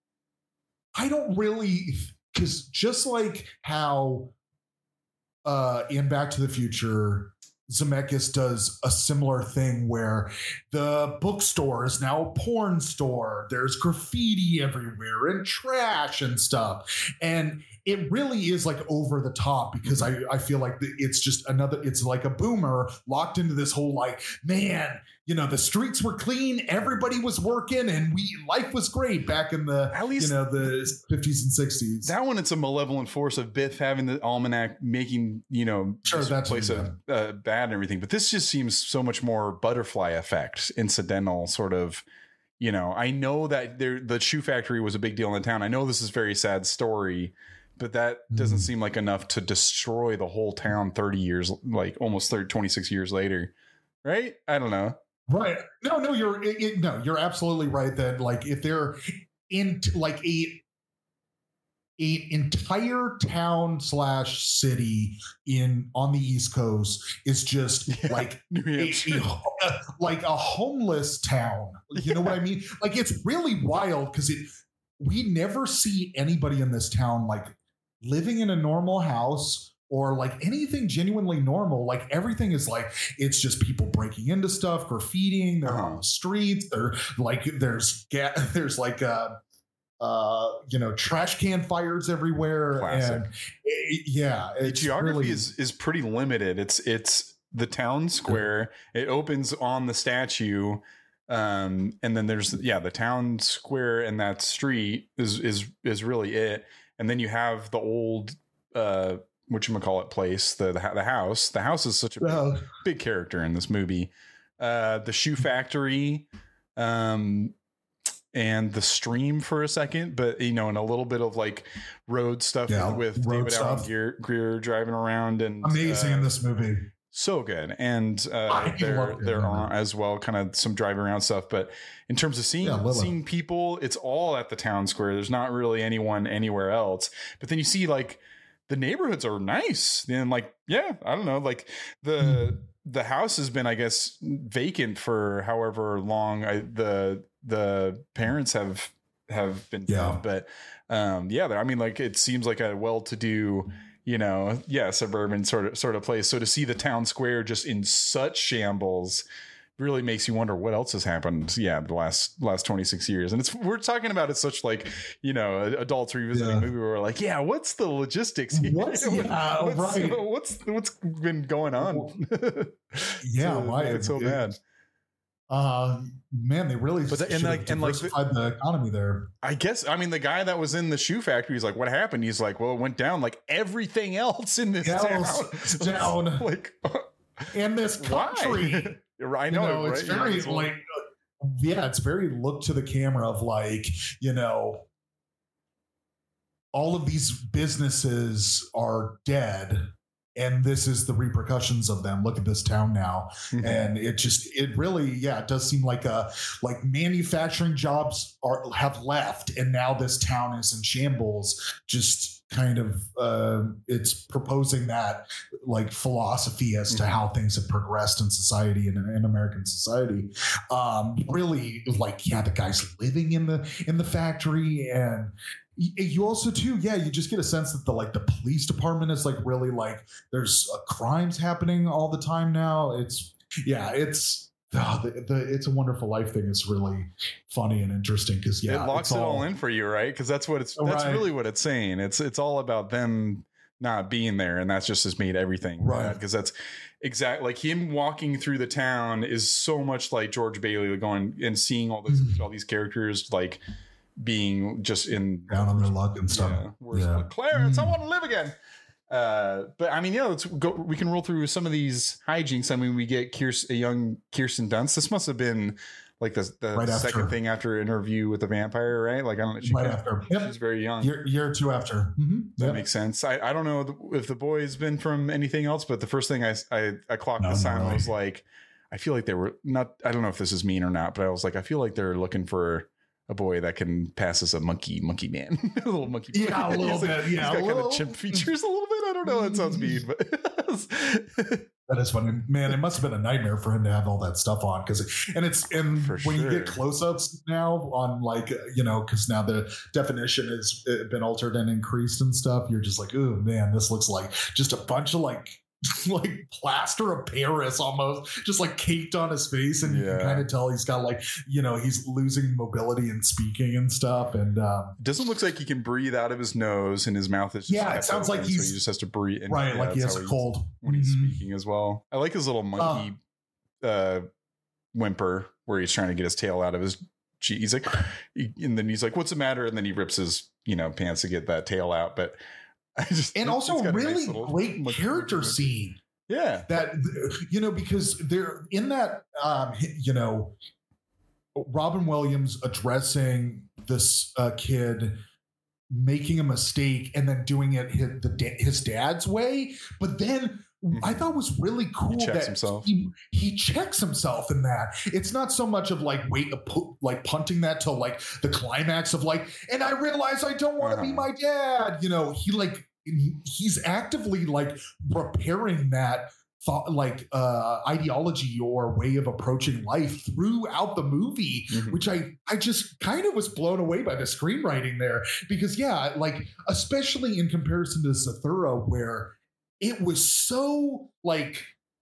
I don't really, because just like how uh, in Back to the Future, Zemeckis does a similar thing where the bookstore is now a porn store. There's graffiti everywhere and trash and stuff. And it really is like over the top because I, I feel like it's just another, it's like a boomer locked into this whole like, man, you know, the streets were clean, everybody was working, and we life was great back in the at least you know the fifties and sixties. That one, it's a malevolent force of Biff having the almanac making you know sure, this that's place a, uh, bad and everything. But this just seems so much more butterfly effect, incidental sort of. You know, I know that there the shoe factory was a big deal in the town. I know this is a very sad story, but that doesn't mm. seem like enough to destroy the whole town thirty years, like almost thirty, twenty-six years later. Right? I don't know. Right. No, no, you're it, it, no, you're absolutely right that like if they're in like a a entire town slash city in on the East Coast is just yeah, like a, a, like a homeless town. You yeah. know what I mean? Like it's really wild because it we never see anybody in this town like living in a normal house or like anything genuinely normal. Like everything is like, it's just people breaking into stuff, graffitiing, they're uh-huh. on the streets. They're like, there's, ga- there's like, uh, uh, you know, trash can fires everywhere. Classic. And it, yeah, the geography really, is, is pretty limited. It's, it's the town square. It opens on the statue. Um, and then there's, yeah, the town square and that street is, is, is really it. And then you have the old, uh, whatchamacallit place, the, the the house. The house is such a big, oh. big character in this movie. Uh, the shoe factory, um, and the stream for a second, but you know, and a little bit of like road stuff yeah, with David Alan Grier, Grier driving around and amazing uh, in this movie. So good. And uh, there, there are as well kind of some driving around stuff. But in terms of seeing, yeah, seeing people, it's all at the town square. There's not really anyone anywhere else. But then you see like the neighborhoods are nice. And like, yeah, I don't know, like the mm. the house has been, I guess, vacant for however long I, the the parents have have been yeah. dead. But um, yeah, I mean, like it seems like a well-to-do, you know, yeah, suburban sort of sort of place. So to see the town square just in such shambles really makes you wonder what else has happened. Yeah, the last last twenty-six years, and it's we're talking about it such like, you know, adults revisiting yeah. movie where we're like, yeah, what's the logistics? What's, yeah, what's, right. what's what's been going on? yeah, so, right. It's so it, bad. Uh, man, they really but the, and like and like the, the economy there. I guess I mean the guy that was in the shoe factory, he's like, what happened? He's like, well, it went down like everything else in this town. It's down. like in this country. I know, you know right? It's very yeah, like yeah, it's very look to the camera of like, you know, all of these businesses are dead. And this is the repercussions of them. Look at this town now. Mm-hmm. And it just, it really, yeah, it does seem like a, like manufacturing jobs are have left. And now this town is in shambles. Just kind of, uh, it's proposing that like philosophy as mm-hmm. to how things have progressed in society and in, in American society. Um, really like, yeah, the guy's living in the, in the factory. And you also too, yeah, you just get a sense that the like the police department is like really like there's uh, crimes happening all the time now. It's yeah, it's oh, the, the It's a Wonderful Life thing is really funny and interesting because yeah, it locks it all, all in for you, right? Because that's what it's that's right. really what it's saying. It's it's all about them not being there, and that's just has made everything right. Because that's exactly like him walking through the town is so much like George Bailey going and seeing all these mm-hmm. all these characters like. Being just in down on their luck and stuff. Yeah, where's yeah. Clarence? Mm. I want to live again. Uh, but I mean, yeah, let's go. We can roll through some of these hijinks. I mean, we get Kirsten, a young Kirsten Dunst. This must have been like the, the right second after. thing after Interview with the Vampire, right? Like I don't know. She right after. Yep. She's very young. Year, year or two after. Mm-hmm. That yep. makes sense. I, I don't know if the boy's been from anything else, but the first thing I I, I clocked no, the sign no, was like, I feel like they were not. I don't know if this is mean or not, but I was like, I feel like they're looking for a boy that can pass as a monkey, monkey man, a little monkey. Boy. Yeah, a little bit. Like, yeah, he's got little... kind of chimp features a little bit. I don't know. That sounds mean, but that is funny, man. It must have been a nightmare for him to have all that stuff on because, and it's and for when sure. you get close-ups now on like you know because now the definition has been altered and increased and stuff. You're just like, oh man, this looks like just a bunch of like. like plaster of Paris almost just like caked on his face and yeah. you can kind of tell he's got like you know he's losing mobility and speaking and stuff and um doesn't look like he can breathe out of his nose and his mouth is just yeah it sounds open, like he's so he just has to breathe and right yeah, like he has a cold when he's mm-hmm. speaking as well. I like his little monkey uh, uh whimper where he's trying to get his tail out of his cheek. He's like he, and then he's like what's the matter and then he rips his you know pants to get that tail out. But I just and also a really nice great character scene. Yeah, that you know because they're in that um, you know Robin Williams addressing this uh, kid making a mistake and then doing it his, the, his dad's way, but then mm-hmm. I thought was really cool he that himself. He, he checks himself in that. It's not so much of like wait like punting that till like the climax of like and I realize I don't want to uh-huh. be my dad. You know he like. He's actively like repairing that thought, like uh, ideology or way of approaching life throughout the movie, mm-hmm. which I, I just kind of was blown away by the screenwriting there because yeah, like, especially in comparison to Zathura where it was so like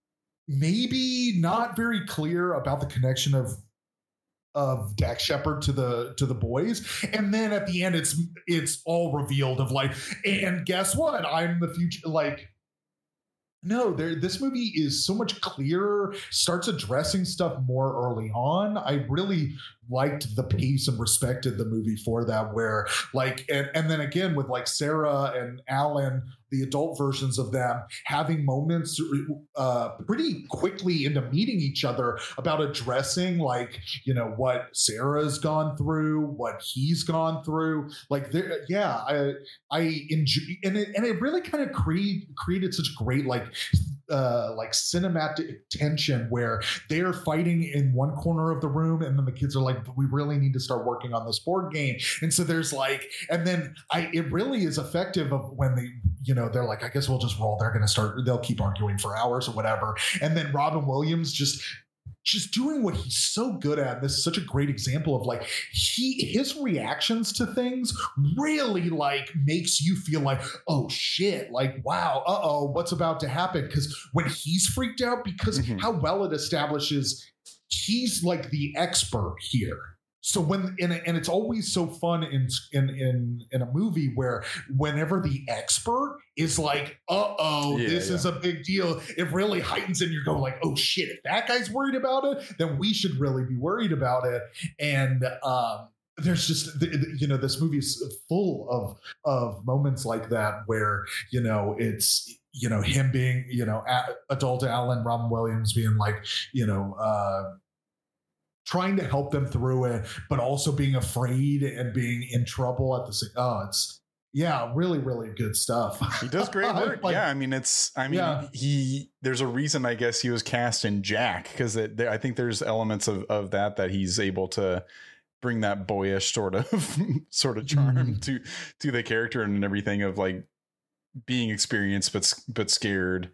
maybe not very clear about the connection of of Dax Shepard to the to the boys, and then at the end it's it's all revealed of like, and guess what? I'm the future. Like, no, there. This movie is so much clearer. Starts addressing stuff more early on. I really, liked the pace and respected the movie for that, where like and, and then again with like Sarah and Alan, the adult versions of them having moments uh, pretty quickly into meeting each other about addressing like, you know, what Sarah's gone through, what he's gone through. Like, there, yeah, I, I enjoy, and it, and it really kind of create, created such great, like, uh, like cinematic tension where they're fighting in one corner of the room and then the kids are like, we really need to start working on this board game. And so there's like, and then I, it really is effective of when they, you know, they're like, I guess we'll just roll. They're going to start, they'll keep arguing for hours or whatever. And then Robin Williams just, just doing what he's so good at. This is such a great example of like he, his reactions to things really like makes you feel like, oh shit, like, wow, uh-oh, what's about to happen? Because when he's freaked out, because mm-hmm. how well it establishes he's like the expert here. So when and, and it's always so fun in, in in in a movie where whenever the expert is like, uh oh, yeah, this yeah. is a big deal, it really heightens and you're going like, oh shit, if that guy's worried about it, then we should really be worried about it. And um, there's just you know this movie is full of of moments like that where you know it's. You know him being you know adult Alan Robin Williams being like you know. Uh, trying to help them through it, but also being afraid and being in trouble at the same. Oh, it's yeah, really, really good stuff. He does great work. like, yeah, I mean, it's. I mean, yeah. he. There's a reason, I guess, he was cast in Jack because I think there's elements of of that that he's able to bring that boyish sort of sort of charm mm. to to the character and everything of like being experienced but but scared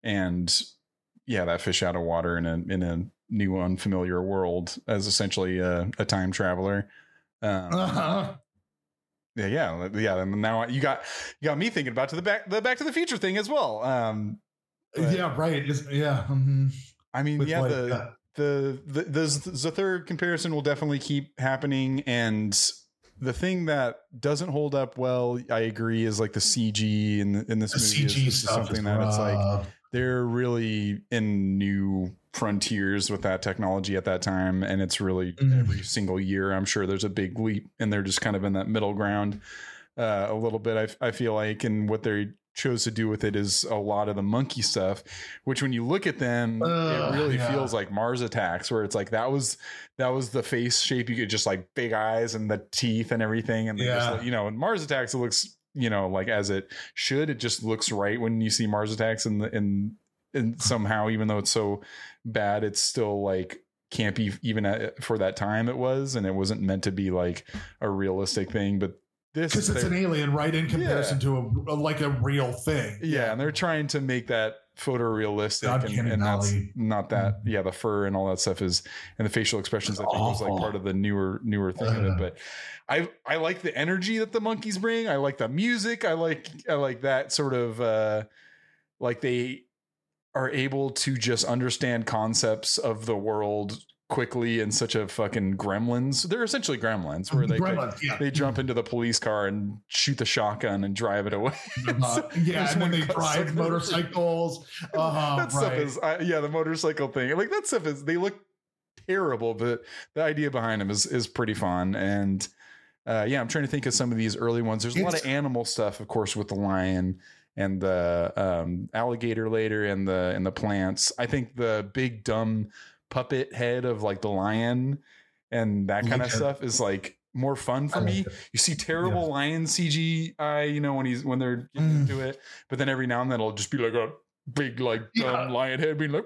and yeah, that fish out of water in a in a new unfamiliar world as essentially a, a time traveler. Um, uh-huh. Yeah, yeah, yeah. And now you got you got me thinking about to the back the Back to the Future thing as well. Um, but, yeah, right. It's, yeah. Mm-hmm. I mean, With yeah. Like, the, uh, the the the the third comparison will definitely keep happening, and the thing that doesn't hold up well, I agree, is like the C G in in this movie. C G is, stuff something is that it's like they're really in new frontiers with that technology at that time, and it's really mm. every single year I'm sure there's a big leap, and they're just kind of in that middle ground uh, a little bit. I, I feel like, and what they chose to do with it is a lot of the monkey stuff, which when you look at them, uh, it really yeah. feels like Mars Attacks, where it's like that was that was the face shape. You get just like big eyes and the teeth and everything, and yeah. just, you know, in Mars Attacks it looks, you know, like as it should. It just looks right when you see Mars Attacks in the in and somehow, even though it's so bad, it's still like campy even at, for that time it was, and it wasn't meant to be like a realistic thing. But this, because it's an alien, right, in comparison yeah. to a, a like a real thing. Yeah, yeah, and they're trying to make that photorealistic, and, and that's not that. Yeah, the fur and all that stuff is, and the facial expressions, I think, was like part of the newer newer thing uh, of it. But I I like the energy that the monkeys bring. I like the music. I like I like that sort of uh, like they are able to just understand concepts of the world quickly in such a fucking Gremlins. They're essentially Gremlins, where they gremlins, they, yeah. they jump into the police car and shoot the shotgun and drive it away. Uh-huh. so, yeah, and then they drive motorcycles. Uh-huh, that right. stuff is, uh, yeah, the motorcycle thing. Like that stuff is, they look terrible, but the idea behind them is is pretty fun. And uh, yeah, I'm trying to think of some of these early ones. There's a it's, lot of animal stuff, of course, with the lion and the um, alligator later, and the and the plants. I think the big dumb puppet head of like the lion and that kind of stuff is like more fun for me. You see terrible yeah. lion C G I, you know, when he's when they're getting mm. into it, but then every now and then it'll just be like a big like dumb yeah. lion head being like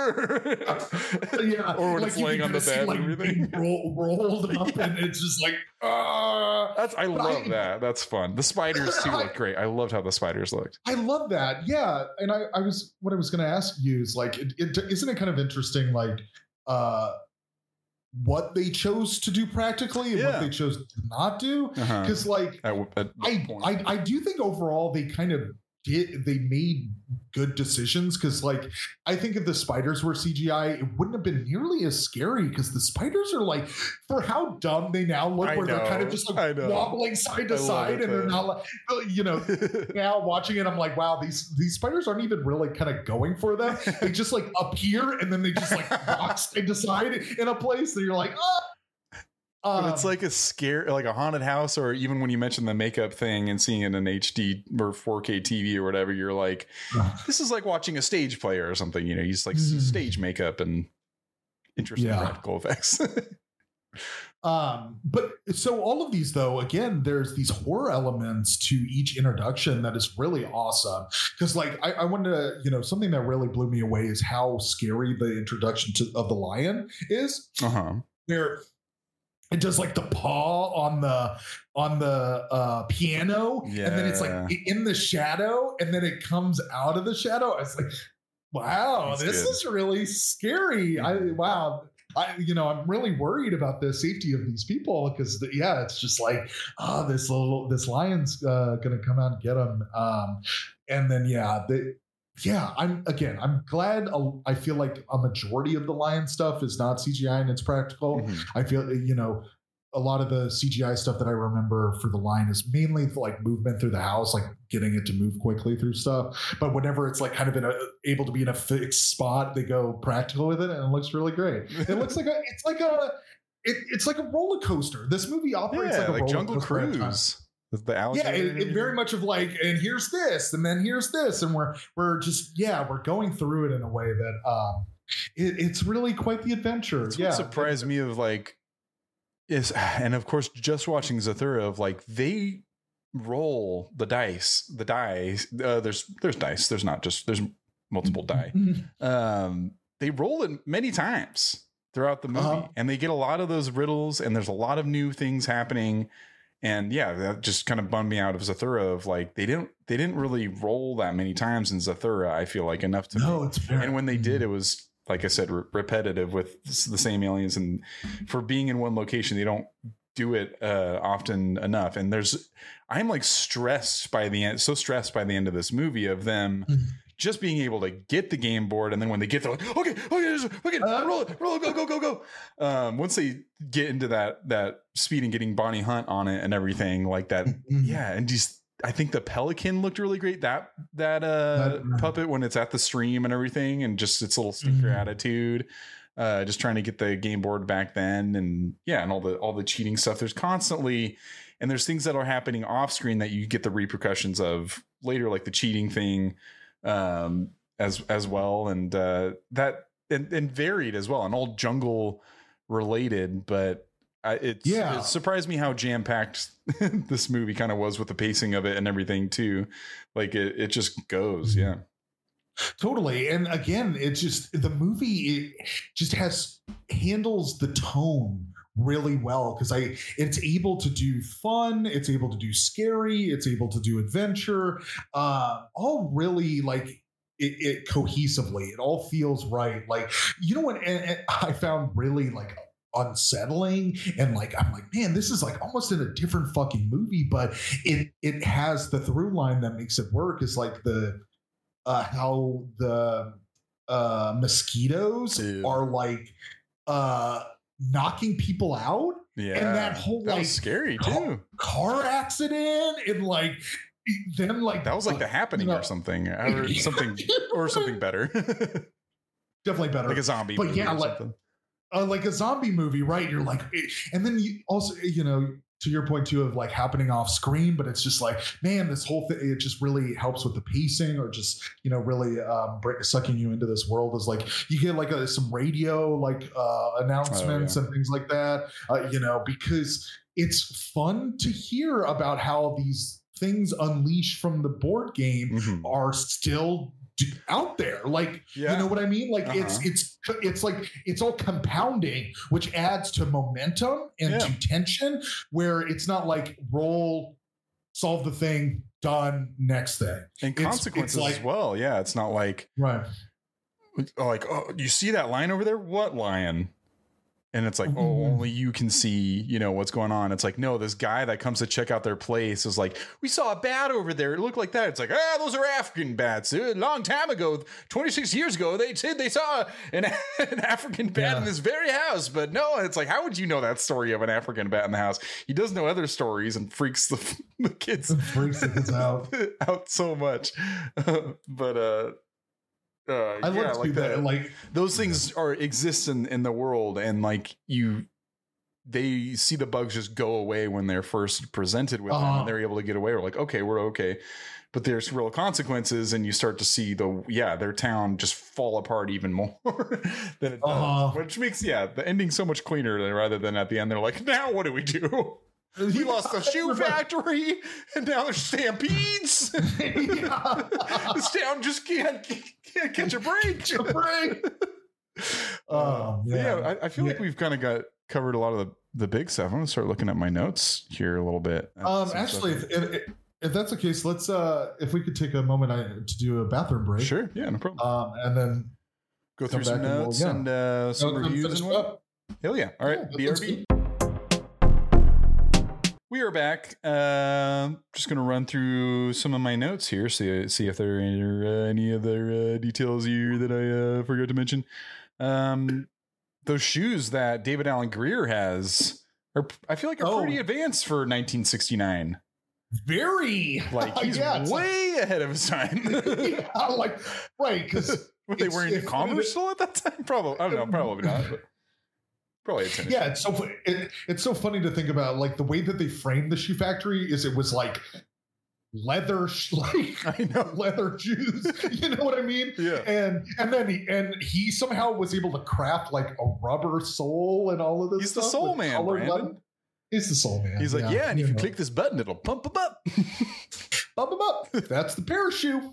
yeah, or when like it's laying on the bed like and everything roll, rolled up and it's just like uh that's I love I, that that's fun. The spiders too I, look great. I loved how the spiders looked. I love that. Yeah, and I, I was what I was going to ask you is like it, it, isn't it kind of interesting like uh what they chose to do practically and yeah. what they chose to not do, because uh-huh. like at, at I, I I do think overall they kind of did they made good decisions, because like I think if the spiders were C G I it wouldn't have been nearly as scary, because the spiders are like, for how dumb they now look, I where know, they're kind of just like wobbling side to I side and they're not like, you know, now watching it I'm like, wow, these these spiders aren't even really kind of going for them. They just like appear and then they just like walk side to side in a place that you're like, oh. Um, but it's like a scare, like a haunted house, or even when you mention the makeup thing and seeing it in H D or four K T V or whatever, you're like, this is like watching a stage play or something. You know, you just like see stage makeup and interesting yeah. practical effects. um, but so all of these, though, again, there's these horror elements to each introduction that is really awesome. Because, like, I, I wanted to, you know, something that really blew me away is how scary the introduction to of the lion is. Uh huh. Where it does like the paw on the on the uh, piano, yeah. and then it's like in the shadow, and then it comes out of the shadow. I was like, "Wow, That's this good. is really scary." I wow, I you know I'm really worried about the safety of these people because the, yeah, it's just like, oh, this little this lion's uh, gonna come out and get them, um, and then yeah, the. Yeah, I'm again. I'm glad. A, I feel like a majority of the lion stuff is not C G I and it's practical. Mm-hmm. I feel you know a lot of the C G I stuff that I remember for the lion is mainly like movement through the house, like getting it to move quickly through stuff. But whenever it's like kind of in a, able to be in a fixed spot, they go practical with it, and it looks really great. It looks like a. It's like a. It, it's like a roller coaster. This movie operates yeah, like a like roller Jungle coaster Cruise. The yeah, it, it very much of like, and here's this, and then here's this, and we're we're just yeah, we're going through it in a way that um, it, it's really quite the adventure. That's yeah, what surprised me of like is, and of course, just watching Zathura of like they roll the dice, the dice. Uh, there's there's dice. There's not just there's multiple die. um, they roll it many times throughout the movie, uh-huh. and they get a lot of those riddles, and there's a lot of new things happening. And yeah, that just kind of bummed me out of Zathura of like they didn't they didn't really roll that many times in Zathura. I feel like enough to no, it's fair. And when they did, it was like I said, re- repetitive with the same aliens. And for being in one location, they don't do it uh, often enough. And there's I'm like stressed by the end, so stressed by the end of this movie of them. Mm-hmm. Just being able to get the game board, and then when they get there, like, okay, okay, okay, uh, roll it, roll it, go, go, go, go. Um, once they get into that that speed and getting Bonnie Hunt on it and everything like that, yeah, and just I think the pelican looked really great. That that uh, that, puppet when it's at the stream and everything, and just its little stinker mm-hmm. attitude, uh, just trying to get the game board back then, and yeah, and all the all the cheating stuff. There's constantly, and there's things that are happening off screen that you get the repercussions of later, like the cheating thing. Um, as as well, and uh, that and, and varied as well, and all jungle related. But I, it, yeah. it surprised me how jam packed this movie kind of was with the pacing of it and everything too. Like it, it just goes, yeah. Totally, and again, it's just the movie. It just has handles the tone really well because I it's able to do fun, it's able to do scary, it's able to do adventure, uh, all really like it, it cohesively. It all feels right. Like you know what and, and I found really like unsettling and like I'm like man this is like almost in a different fucking movie, but it it has the through line that makes it work. Is like the uh, how the uh, mosquitoes Dude. are like. Uh, knocking people out, yeah, and that whole that like was scary car, too. Car accident, and like them like that was like uh, The Happening you know, or something, or something, or something better. Definitely better, like a zombie. But movie yeah, or like something. Uh, like a zombie movie, right? You're like, and then you also, you know, to your point too of like happening off screen, but it's just like, man, this whole thing, it just really helps with the pacing, or just, you know, really um, break, sucking you into this world. Is like you get like a, some radio like uh, announcements oh, yeah. and things like that, uh, you know, because it's fun to hear about how these things unleashed from the board game mm-hmm. are still out there, like yeah. you know what I mean, like uh-huh. it's it's it's like it's all compounding, which adds to momentum and yeah. to tension, where it's not like roll, solve the thing, done, next thing, and it's, consequences it's like, as well. Yeah, it's not like right like oh, you see that lion over there, what lion? And it's like, oh, only you can see, you know, what's going on. It's like, no, this guy that comes to check out their place is like, we saw a bat over there. It looked like that. It's like, ah, those are African bats. A long time ago, twenty-six years ago, they said they saw an, an African bat yeah. in this very house. But no, it's like, how would you know that story of an African bat in the house? He does know other stories and freaks the, the kids, freaks the kids out. out so much. but, uh, Uh, I yeah, love like that. The, like those things are exist in, in the world, and like you, they see the bugs just go away when they're first presented with uh-huh. them, and they're able to get away. We're like, okay, we're okay. But there's real consequences, and you start to see the yeah their town just fall apart even more than it does, uh-huh. which makes yeah the ending so much cleaner rather than at the end they're like, now what do we do? We lost the shoe factory, and now there's stampedes. This town just can't can't catch a break. Catch a break. Oh, yeah, I, I feel yeah. like we've kind of got covered a lot of the, the big stuff. I'm gonna start looking at my notes here a little bit. Um, actually, if, if, if that's the case, let's uh, if we could take a moment to do a bathroom break. Sure, yeah, no problem. Um, and then go through some notes and, we'll, yeah. and uh, some no, reviews and what. Hell yeah! All right, yeah, B R B. We are back. Uh, just going to run through some of my notes here, see see if there are uh, any other uh, details here that I uh, forgot to mention. Um, those shoes that David Alan Grier has are, I feel like, are oh. pretty advanced for nineteen sixty-nine. Very. Like he's yeah, way like, ahead of his time. Yeah, like right because were they wearing New Converse still at that time? Probably. I don't know. Probably not. But. Probably a tennis yeah, it's so it, it's so funny to think about. Like the way that they framed the shoe factory is it was like leather, like I know leather shoes. You know what I mean? Yeah. And and then he and he somehow was able to craft like a rubber sole and all of this. He's stuff the soul man, Brandon. Leather. He's the soul man. He's like, yeah, yeah and if you know. click this button, it'll pump him up. Pump him up. That's the parachute.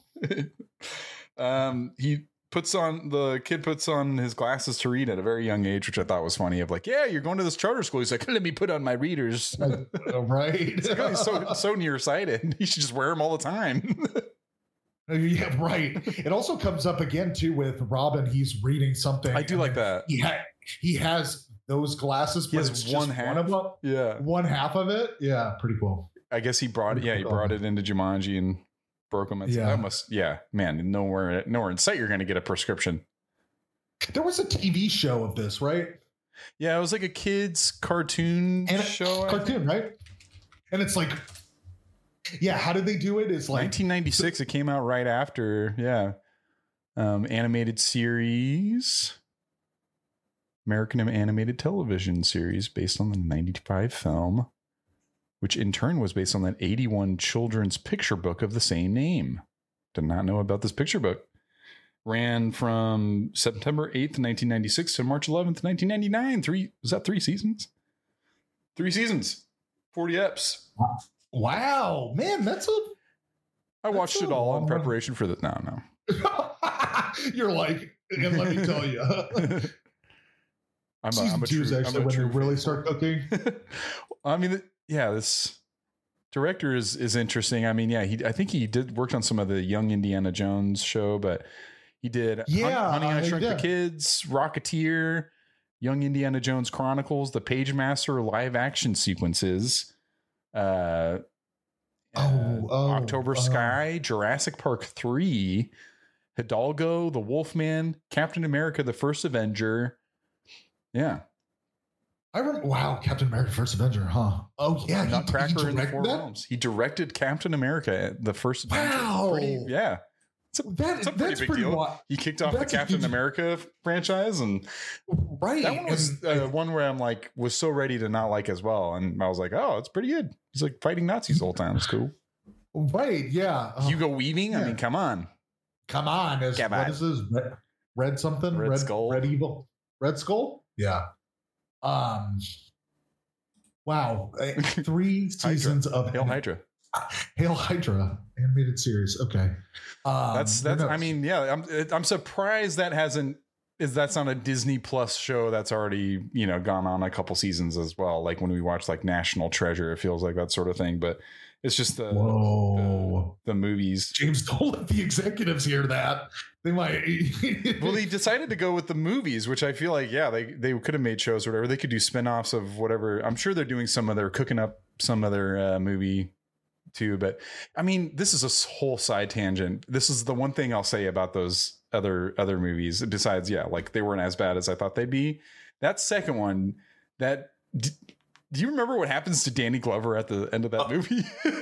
um, he. Puts on the kid puts on his glasses to read at a very young age, which I thought was funny. Of like, yeah, you're going to this charter school. He's like, let me put on my readers. uh, right? Like, oh, he's so so nearsighted. He should just wear them all the time. Yeah, right. It also comes up again too with Robin. He's reading something. I do like that. He ha- he has those glasses, he but has it's one just half. one of them. Yeah, one half of it. Yeah, pretty cool. I guess he brought it. Yeah, he brought it into Jumanji and broke them. And yeah, that must. Yeah, man, nowhere nowhere in sight you're going to get a prescription. There was a T V show of this, right? Yeah, it was like a kids cartoon and show. Cartoon, right? And it's like, yeah, how did they do it? It's like nineteen ninety-six. It came out right after, yeah. Um, animated series, American animated television series based on the ninety-five film, which in turn was based on that eighty-one children's picture book of the same name. Did not know about this picture book. Ran from September eighth, nineteen ninety-six to March eleventh, nineteen ninety-nine. Three, was that three seasons? Three seasons. forty eps. Wow, man, that's a... I watched it all in preparation for the... No, no. You're like, and let me tell you. I'm a, Season I'm a two is true, actually I'm a when true they really fan. start cooking. I mean, yeah, this director is is interesting. I mean, yeah, he I think he did worked on some of the Young Indiana Jones show, but he did yeah, Honey, Honey I Shrunk yeah. the Kids, Rocketeer, Young Indiana Jones Chronicles, the Page Master live action sequences, uh, oh, uh, oh, October oh. Sky, Jurassic Park three, Hidalgo, The Wolfman, Captain America, The First Avenger. Yeah. I remember, wow, Captain America: First Avenger, huh? Oh yeah, he, Nutcracker he in the Four that? Realms. He directed Captain America: The First Avenger. Wow, pretty, yeah, it's a, that, it's a pretty that's big pretty deal. Wild. He kicked off That's the Captain huge... America franchise, and right, that one was and, uh, one where I'm like was so ready to not like as well, and I was like, oh, it's pretty good. He's like fighting Nazis the whole time. It's cool. Right? Yeah. Uh, Hugo Weaving. yeah. I mean, come on, come on. Is, come what on. is this? Red, red something? Red, Red Skull. Red Evil. Red Skull. Yeah. Um. Wow, three seasons of Hail Hydra. Hail Hydra animated series. Okay, um, that's that's. I mean, yeah, I'm I'm surprised that hasn't is that's on a Disney Plus show that's already you know gone on a couple seasons as well. Like when we watch like National Treasure, it feels like that sort of thing. But it's just the Whoa. the, the movies. James, don't let the executives hear that. They might. Well, they decided to go with the movies, which I feel like, yeah, they, they could have made shows or whatever. They could do spinoffs of whatever. I'm sure they're doing some other cooking up some other uh, movie too. But I mean, this is a whole side tangent. This is the one thing I'll say about those other other movies. Besides, yeah, like they weren't as bad as I thought they'd be. That second one, that d- do you remember what happens to Danny Glover at the end of that uh, movie?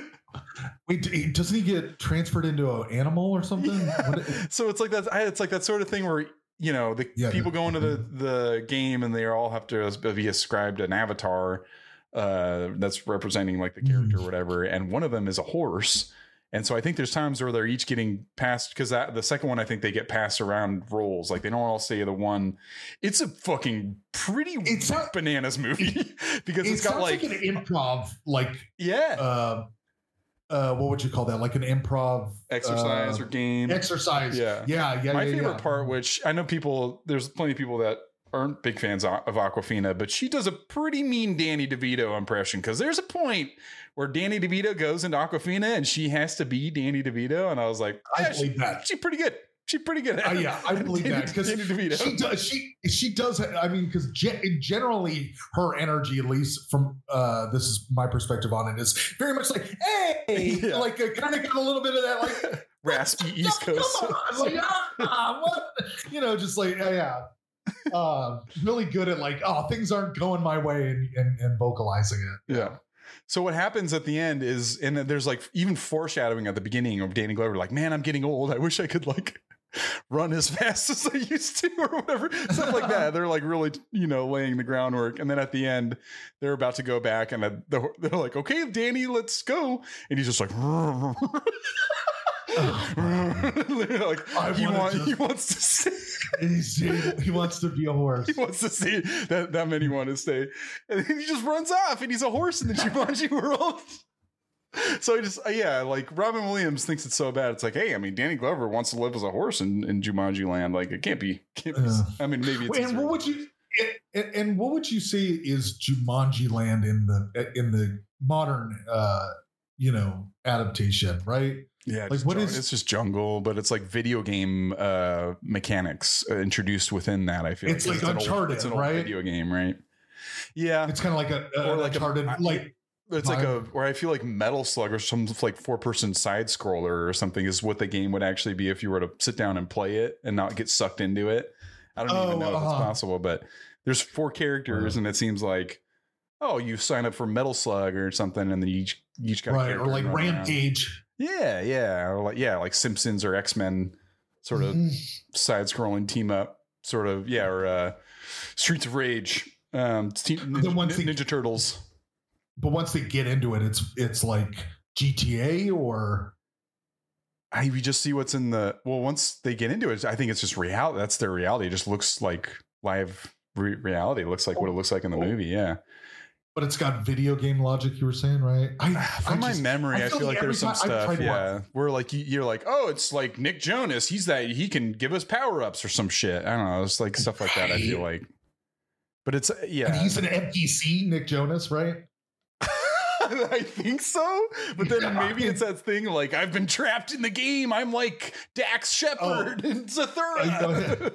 Wait, doesn't he get transferred into an animal or something? Yeah. So it's like that. It's like that sort of thing where you know, the yeah, people go into the, the game and they all have to be ascribed an avatar uh, that's representing like the character mm. or whatever. And one of them is a horse. And so I think there's times where they're each getting passed because that the second one, I think they get passed around roles. Like they don't all say the one. It's a fucking pretty it's a, bananas movie it, because it's it got like, like an improv, like, yeah. Uh, Uh, what would you call that? Like an improv exercise uh, or game exercise. Yeah. Yeah. Yeah. My yeah, favorite yeah. part, which I know people, there's plenty of people that aren't big fans of Awkwafina, but she does a pretty mean Danny DeVito impression. Cause there's a point where Danny DeVito goes into Awkwafina and she has to be Danny DeVito. And I was like, yeah, I believe she, that. She's pretty good. She's pretty good at it. Uh, yeah, I believe Danny, that because she does. She she does. I mean, because ge- generally her energy, at least from uh, this is my perspective on it, is very much like, hey, yeah. like uh, kind of got a little bit of that like raspy East Coast, like, ah, what? You know, just like uh, yeah, uh, really good at like, oh, things aren't going my way and, and, and vocalizing it. Yeah. So what happens at the end is, and there's like even foreshadowing at the beginning of Danny Glover, like, man, I'm getting old. I wish I could like run as fast as I used to or whatever, stuff like that. They're like really, you know, laying the groundwork. And then at the end, they're about to go back and they're like, okay, Danny, let's go. And he's just like, oh, like he, want, just, he wants to stay. He wants to be a horse. He wants to see that, that many want to stay. And he just runs off and he's a horse in the Jumanji world. So I just, yeah, like Robin Williams thinks it's so bad. It's like, hey, I mean, Danny Glover wants to live as a horse in, in Jumanji land. Like it can't be, can't be uh, I mean, maybe it's. And what would you, and, and what would you say is Jumanji land in the, in the modern, uh, you know, adaptation, right? Yeah. Like what is, it's just jungle, but it's like video game, uh, mechanics uh, introduced within that. I feel it's like, like it's Uncharted, an old, it's an old right? video game, right? Yeah. It's kind of like a, uh, or like Uncharted, a, like, it's like a, where I feel like Metal Slug or some like four person side scroller or something is what the game would actually be if you were to sit down and play it and not get sucked into it. I don't oh, even know uh-huh. if it's possible, but there's four characters uh-huh. and it seems like, oh, you sign up for Metal Slug or something and then you each, you each got right, or like Rampage. Around. Yeah, yeah. Or like, yeah, like Simpsons or X-Men sort of mm-hmm. side scrolling team up sort of, yeah, or uh, Streets of Rage, um, Ninja, Ninja, they- Ninja Turtles. But once they get into it, it's it's like G T A or I we just see what's in the well. Once they get into it, I think it's just reality. That's their reality. It just looks like live re- reality. It looks like what it looks like in the movie. Yeah, but it's got video game logic. You were saying, right? I, From I my just, memory, I feel, I feel like there's some stuff. Yeah, where like you're like, oh, it's like Nick Jonas. He's that he can give us power ups or some shit. I don't know. It's like stuff like that. I feel like, but it's yeah. And he's an N P C, Nick Jonas, right? I think so, but then yeah. maybe it's that thing like I've been trapped in the game. I'm like Dax Shepard oh. and Zathura.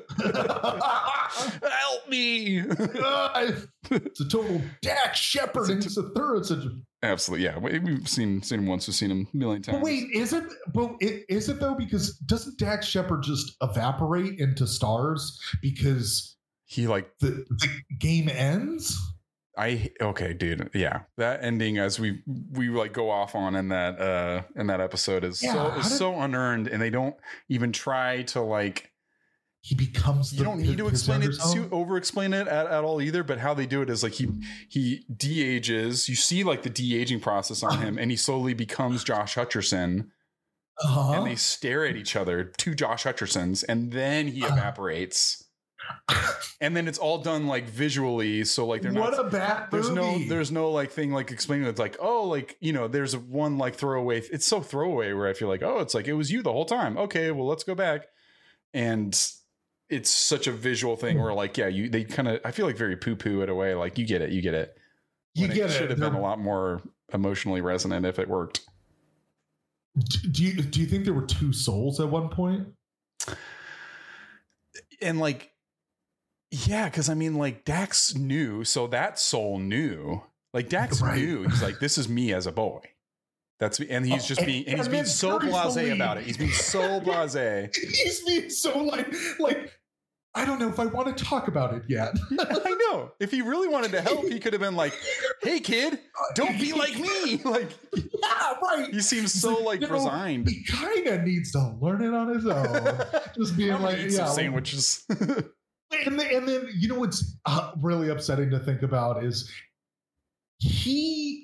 Help me! Uh, it's a total Dax Shepard and Zathura. Absolutely, yeah. We've seen seen him once. We've seen him a million times. But wait, is it? But it, is it though? Because doesn't Dax Shepard just evaporate into stars because he like the, the game ends? I okay, dude. Yeah, that ending as we we like go off on in that uh in that episode is yeah, so is did, so unearned, and they don't even try to like. He becomes. You the, don't need to explain it, to over explain it at, at all either. But how they do it is like he he de-ages. You see like the de-aging process on him, and he slowly becomes Josh Hutcherson. Uh-huh. And they stare at each other, two Josh Hutchersons, and then he evaporates. And then it's all done like visually, so like they're what not. What a bad There's movie. no, there's no like thing like explaining it's like oh like you know there's one like throwaway. It's so throwaway where I feel like oh it's like it was you the whole time. Okay, well let's go back, and it's such a visual thing where like yeah you they kind of I feel like very poo poo in a way like you get it you get it. You get it. It should have been a lot more emotionally resonant if it worked. Do you do you think there were two souls at one point? And like. Yeah, because I mean, like Dax knew, so that soul knew. Like Dax right. knew. He's like, "This is me as a boy." That's and he's just being and he's being so blasé about it. He's being so blasé. He's being so like like I don't know if I want to talk about it yet. I know. If he really wanted to help, he could have been like, "Hey, kid, don't be like me." Like, yeah, right. He seems so like, like resigned. Know, he kind of needs to learn it on his own. Just being like, yeah, sandwiches. and, then, and then, you know, what's uh, really upsetting to think about is he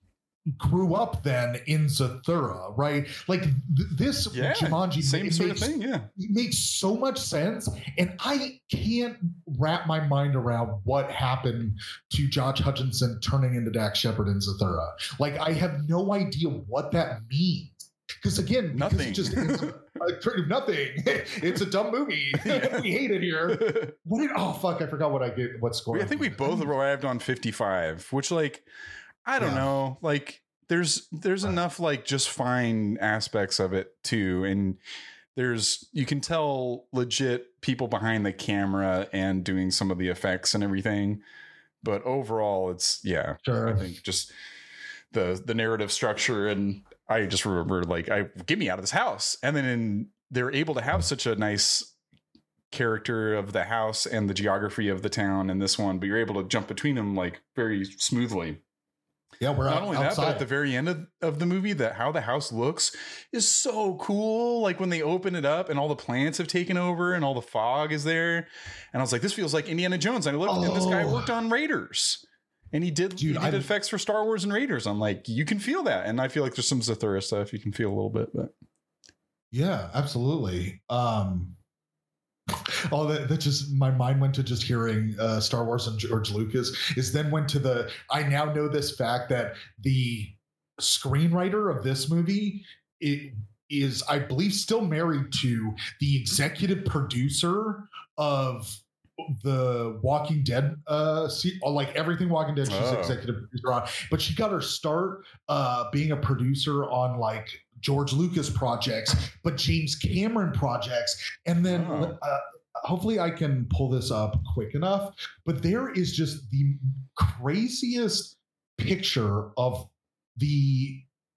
grew up then in Zathura, right? Like th- this yeah, Jumanji same sort makes, of thing, yeah. It makes so much sense, and I can't wrap my mind around what happened to Josh Hutcherson turning into Dax Shepard in Zathura. Like I have no idea what that means. Because again, nothing. Because it just uh, nothing. It's a dumb movie. We hate it here. What did? Oh fuck! I forgot what I get. What score? I think we both arrived on fifty-five, which like. I don't yeah. know. Like there's there's enough like just fine aspects of it too. And there's you can tell legit people behind the camera and doing some of the effects and everything. But overall it's yeah. Sure. I think just the the narrative structure, and I just remember like I get me out of this house. And then in, they're able to have such a nice character of the house and the geography of the town in this one, but you're able to jump between them like very smoothly. Yeah, we're not out, only outside. that, but at the very end of, of the movie, that how the house looks is so cool. Like when they open it up and all the plants have taken over and all the fog is there, and I was like, this feels like Indiana Jones. And I looked, oh. and this guy worked on Raiders, and he did Dude, he did effects for Star Wars and Raiders. I'm like, you can feel that, and I feel like there's some Zathura stuff you can feel a little bit, but yeah, absolutely. Um, Oh, that, that just my mind went to just hearing uh, Star Wars and George Lucas. Is then went to the. I now know this fact that the screenwriter of this movie it is, I believe, still married to the executive producer of the Walking Dead. Uh, like everything Walking Dead, she's oh. executive producer on. But she got her start uh, being a producer on like George Lucas projects, but James Cameron projects. And then oh. uh, hopefully I can pull this up quick enough, but there is just the craziest picture of the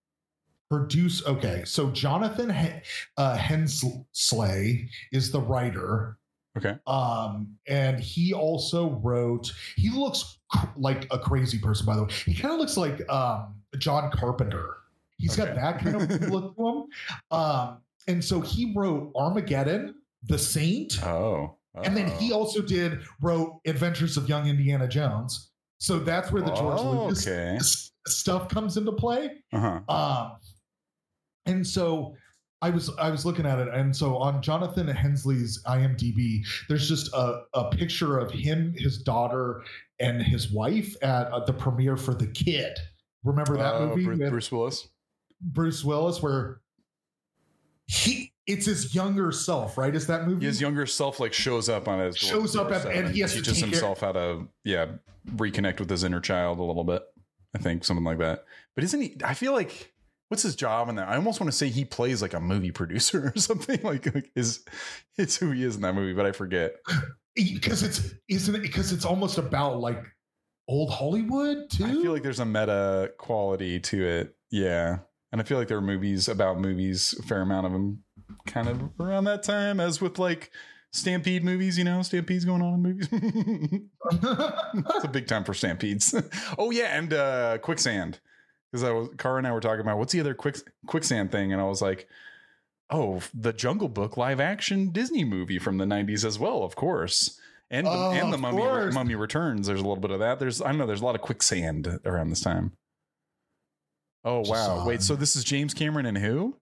produce. Okay. So Jonathan uh, Hensleigh is the writer. Okay. Um, and he also wrote, he looks cr- like a crazy person, by the way. He kind of looks like um, John Carpenter. He's okay. got that kind of look to him. Um, and so he wrote Armageddon, The Saint. Oh. oh. And then he also did, wrote Adventures of Young Indiana Jones. So that's where the George oh, Lucas okay. stuff comes into play. Uh-huh. Um, and so I was I was looking at it. And so on Jonathan Hensleigh's I M D B, there's just a, a picture of him, his daughter, and his wife at uh, the premiere for The Kid. Remember that uh, movie? Bruce, Bruce Willis? Bruce Willis, where he it's his younger self, right? Is that movie? His younger self like shows up on his shows up at, and he has teaches to himself care. how to yeah reconnect with his inner child a little bit. I think something like that. But isn't he? I feel like what's his job in that? I almost want to say he plays like a movie producer or something. Like, like is it's who he is in that movie, but I forget because it's isn't it because it's almost about like old Hollywood too. I feel like there's a meta quality to it. Yeah. And I feel like there are movies about movies, a fair amount of them kind of around that time, as with like Stampede movies, you know, Stampedes going on in movies. It's a big time for Stampedes. Oh, yeah. And uh, Quicksand. Because I was, Cara and I were talking about what's the other quick, Quicksand thing. And I was like, oh, the Jungle Book live action Disney movie from the nineties as well, of course. And the, oh, and the Mummy, Mummy Returns. There's a little bit of that. There's I don't know. There's a lot of Quicksand around this time. Oh, wow. Wait, so this is James Cameron and who?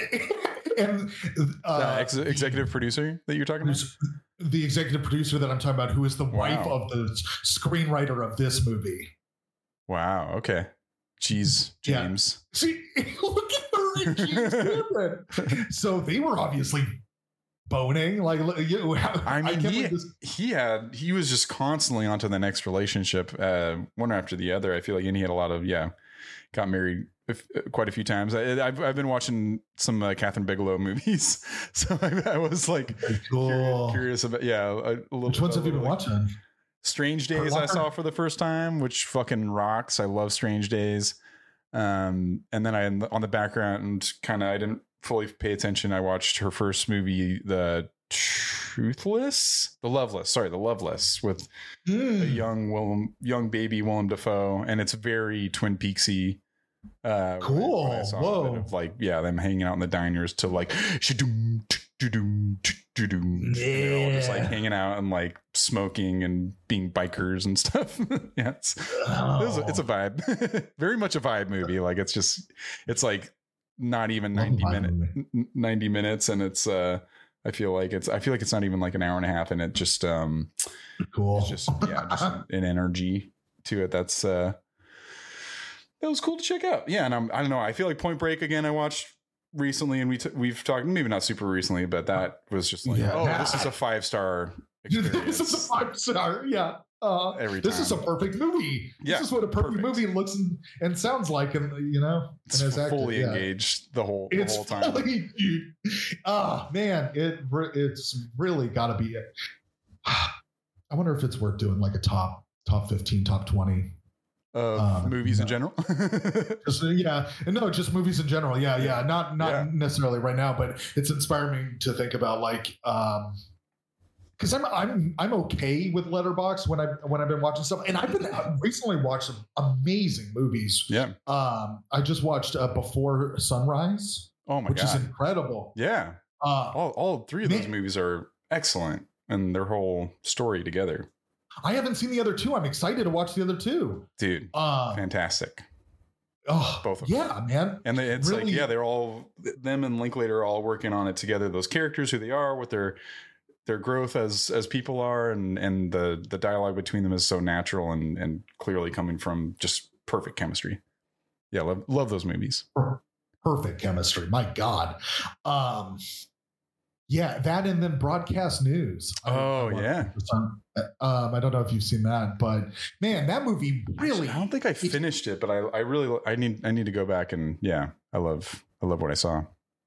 and uh, ex- executive producer that you're talking about? The executive producer that I'm talking about, who is the wow. wife of the screenwriter of this movie. Wow. Okay. Jeez, James. Yeah. See, look at her and James Cameron. So they were obviously boning. Like, you know, I mean, I he, he had, he was just constantly onto the next relationship, uh, one after the other. I feel like, and he had a lot of, yeah. Got married quite a few times. I, I've I've been watching some uh, Catherine Bigelow movies, so I, I was like cool. curious, curious about yeah. A, a little which ones have you been like, watching? Strange Days I saw for the first time, which fucking rocks. I love Strange Days. Um, and then I on the background and kind of I didn't fully pay attention. I watched her first movie, The Truthless, The Loveless. Sorry, The Loveless with mm. a young Willem, young baby Willem Dafoe, and it's very Twin Peaksy. Uh, cool. when I, when I saw Whoa. of like, yeah, them hanging out in the diners to like, shadoom, doom, doom, yeah. And they're all just like hanging out and like smoking and being bikers and stuff. Yeah, it's, oh. it's, a, it's a vibe. Very much a vibe movie. Like it's just, it's like not even ninety minutes, ninety minutes, and it's uh, I feel like it's, I feel like it's not even like an hour and a half, and it just um, cool. It's just yeah, just an, an energy to it that's uh. That was cool to check out. Yeah, and I'm, I don't know. I feel like Point Break again. I watched recently, and we t- we've talked maybe not super recently, but that was just like, yeah, oh, that, this is a five star experience. This is a five star. Yeah. Uh, Every this time. is a perfect movie. Yeah, this is what a perfect, perfect. movie looks and, and sounds like, and you know, it's and fully acted, engaged yeah. the whole the it's whole time. Fully, ah, man, it it's really got to be it. I wonder if it's worth doing like a top top fifteen, top twenty. Of um, movies no. in general. just, yeah, and no, just movies in general. Yeah, yeah, not not yeah. necessarily right now, but it's inspiring me to think about like, um, because I'm I'm I'm okay with Letterboxd when I when I've been watching stuff, and I've been I've recently watched some amazing movies. Yeah, um, I just watched uh, Before Sunrise. Oh my which god, which is incredible. Yeah, uh, all all three of man, those movies are excellent, and their whole story together. I haven't seen the other two. I'm excited to watch the other two. Dude, uh, fantastic. Oh, both of yeah, them. man. And they, it's really, like, yeah, they're all, them and Linklater are all working on it together. Those characters, who they are, what their their growth as as people are, and and the the dialogue between them is so natural and and clearly coming from just perfect chemistry. Yeah, love love those movies. Perfect chemistry. My God. Um, yeah, that and then Broadcast News. Oh, I, I yeah. Um, I don't know if you've seen that, but man, that movie really. I don't think I finished it, but I, I really, I need, I need to go back and yeah, I love, I love what I saw.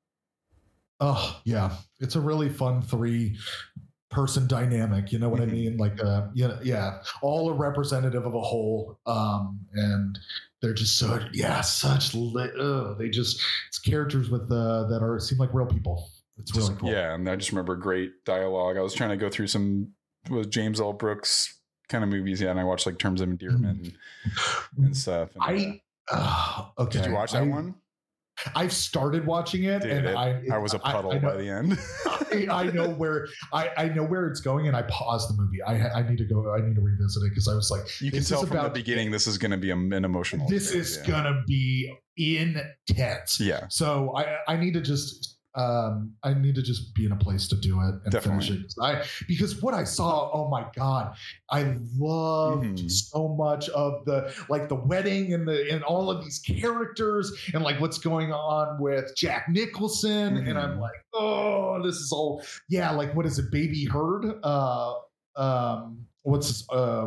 Oh yeah, it's a really fun three person dynamic. You know what mm-hmm. I mean? Like, uh, yeah, yeah, all a representative of a whole, um, and they're just so yeah, such lit. Uh, they just it's characters with uh, that are seem like real people. It's just, really cool. Yeah, and I just remember great dialogue. I was trying to go through some with James L. Brooks kind of movies, yeah, and I watched like Terms of Endearment mm-hmm. and, and stuff. And, I uh, okay. Did you watch that I, one? I've started watching it, Dude, and it, I it, I was a puddle I, I know, by the end. I, I know where I, I know where it's going, and I paused the movie. I I need to go. I need to revisit it because I was like, you can tell from the beginning this is going to be a, an emotional. This is yeah. going to be intense. Yeah. So I I need to just. Um, I need to just be in a place to do it and Definitely. finish it. I, because what I saw, oh my God, I loved mm-hmm. so much of the, like the wedding and the, and all of these characters and like what's going on with Jack Nicholson. Mm-hmm. And I'm like, oh, this is all, yeah. Like, what is it? Baby Heard? Uh, um, what's this, uh,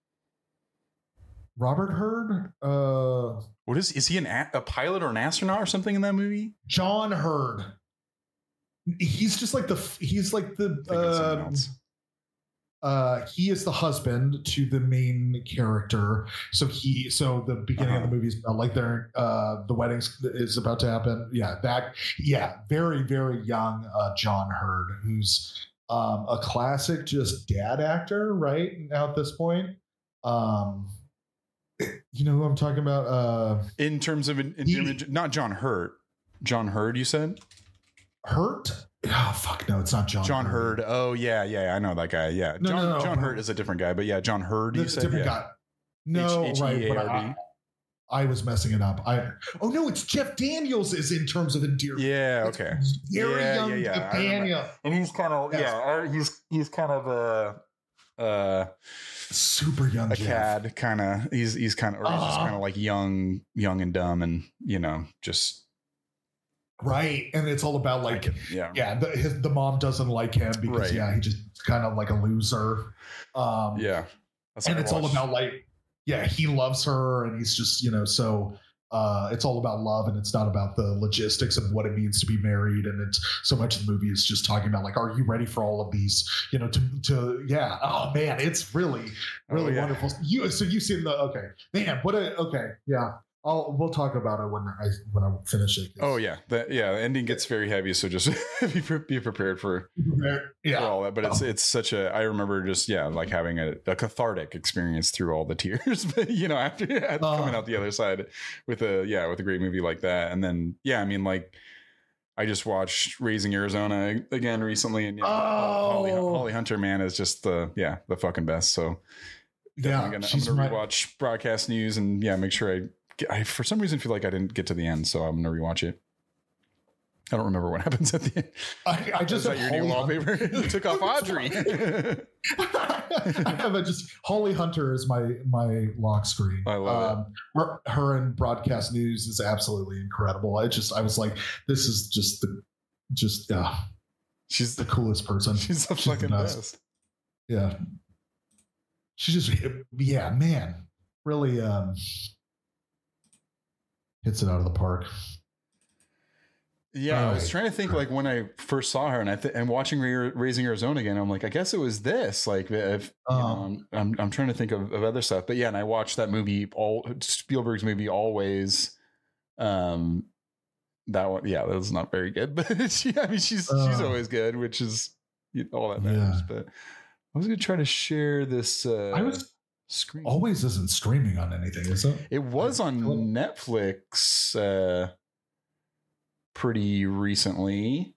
Robert Hurd? Uh, what is, is he an, a pilot or an astronaut or something in that movie? John Hurd. He's just like the he's like the uh, uh he is the husband to the main character. So he so the beginning uh-huh. of the movie is about like their uh the wedding is about to happen. Yeah, that yeah, very very young uh John Hurd, who's um a classic just dad actor right now at this point. Um you know who I'm talking about? Uh in terms of in, in he, not John Hurt. John Hurd, you said? Hurt? Oh fuck no, it's not John. John Hurd. Hurd. Oh yeah, yeah, I know that guy. Yeah, no, John, no, no, John no. Hurt is a different guy, but yeah, John Hurd. You said different yeah. guy. No, H- right. But I, I was messing it up. I oh no, it's Jeff Daniels is in Terms of Endearment. Yeah, okay. It's very yeah, young yeah, yeah. Jeff Daniels, and he's kind of yes. yeah, he's he's kind of a. Uh, super young a Jeff. cad kind of he's he's kind of or he's uh, just kind of like young young and dumb and you know just right, and it's all about like, like yeah yeah the, his, the mom doesn't like him because right. yeah he just kind of like a loser um yeah That's and it's all about like yeah he loves her and he's just you know so uh it's all about love and it's not about the logistics of what it means to be married, and it's so much of the movie is just talking about like, are you ready for all of these you know to to yeah oh man it's really really oh, yeah. wonderful. You so you've seen the okay man what a okay yeah I'll we'll talk about it when I when I finish it. Oh yeah, the, yeah. The ending gets very heavy, so just be be prepared for, yeah. for all that. But it's it's such a. I remember just yeah, like having a, a cathartic experience through all the tears. But you know, after yeah, uh, coming out the other side with a yeah with a great movie like that, and then yeah, I mean like. I just watched Raising Arizona again recently, and yeah, oh. Holly, Holly Hunter, man, is just the yeah the fucking best. So yeah, I'm gonna, I'm gonna rewatch my... Broadcast News and yeah, make sure I, get, I for some reason feel like I didn't get to the end, so I'm gonna rewatch it. I don't remember what happens at the end. I, I just is that your new wallpaper. You took off Audrey. I have a just Holly Hunter is my my lock screen. I love um, it. Her, her in Broadcast News is absolutely incredible. I just I was like, this is just the just yeah. She's the coolest person. She's the she's fucking the best. best. Yeah. She just yeah, man. Really um hits it out of the park. Yeah, right. I was trying to think like when I first saw her and I th- and watching Ra- Raising Arizona again, I'm like, I guess it was this. Like, if you um, know, I'm, I'm I'm trying to think of, of other stuff, but yeah, and I watched that movie, all Spielberg's movie, Always. Um, that one, yeah, that was not very good, but she, I mean, she's uh, she's always good, which is you know, all that matters. Yeah. But I was gonna try to share this. Uh, I was screen. Always isn't streaming on anything, is it? It was on Netflix. Uh, pretty recently.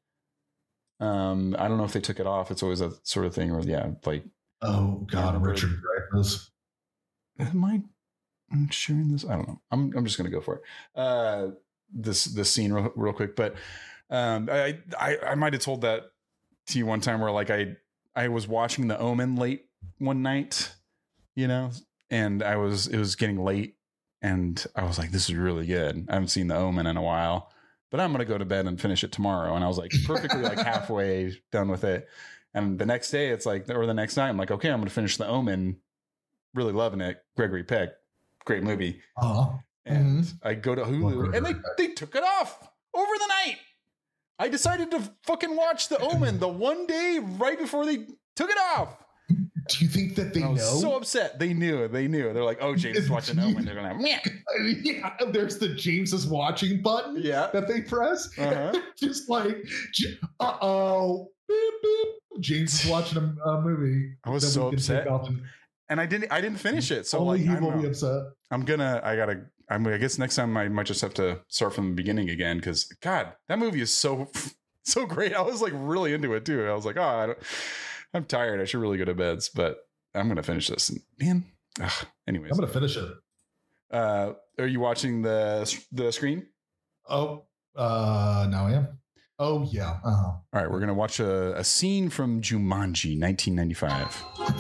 Um, I don't know if they took it off. It's always a sort of thing where, yeah, like, oh god, Richard Dreyfuss. Am I I'm sharing this? I don't know. I'm I'm just gonna go for it. Uh, this this scene real, real quick, but um, I I I might have told that to you one time where like I I was watching The Omen late one night, you know, and I was it was getting late, and I was like, this is really good. I haven't seen The Omen in a while. But I'm going to go to bed and finish it tomorrow. And I was like perfectly like halfway done with it. And the next day it's like, or the next night I'm like, okay, I'm going to finish The Omen. Really loving it. Gregory Peck. Great movie. Uh-huh. And mm-hmm. I go to Hulu and they, they took it off over the night. I decided to fucking watch The Omen the one day right before they took it off. Do you think that they I was know? So upset. They knew. They knew. They're like, "Oh, James is watching Omen." They're gonna, yeah. yeah. There's the James is watching button. Yeah. That they press. Uh-huh. Just like, uh oh, James is watching a, a movie. I was so upset, and, and I didn't. I didn't finish it. So only like, he will be upset. I'm gonna. I gotta. I mean, I guess next time I might just have to start from the beginning again because God, that movie is so so great. I was like really into it too. I was like, oh, I don't. I'm tired. I should really go to bed, but I'm going to finish this. And man, ugh, anyways. I'm going to finish it. Uh, are you watching the the screen? Oh, uh, now I am. Oh, yeah. Uh-huh. All right. We're going to watch a, a scene from Jumanji, nineteen ninety-five.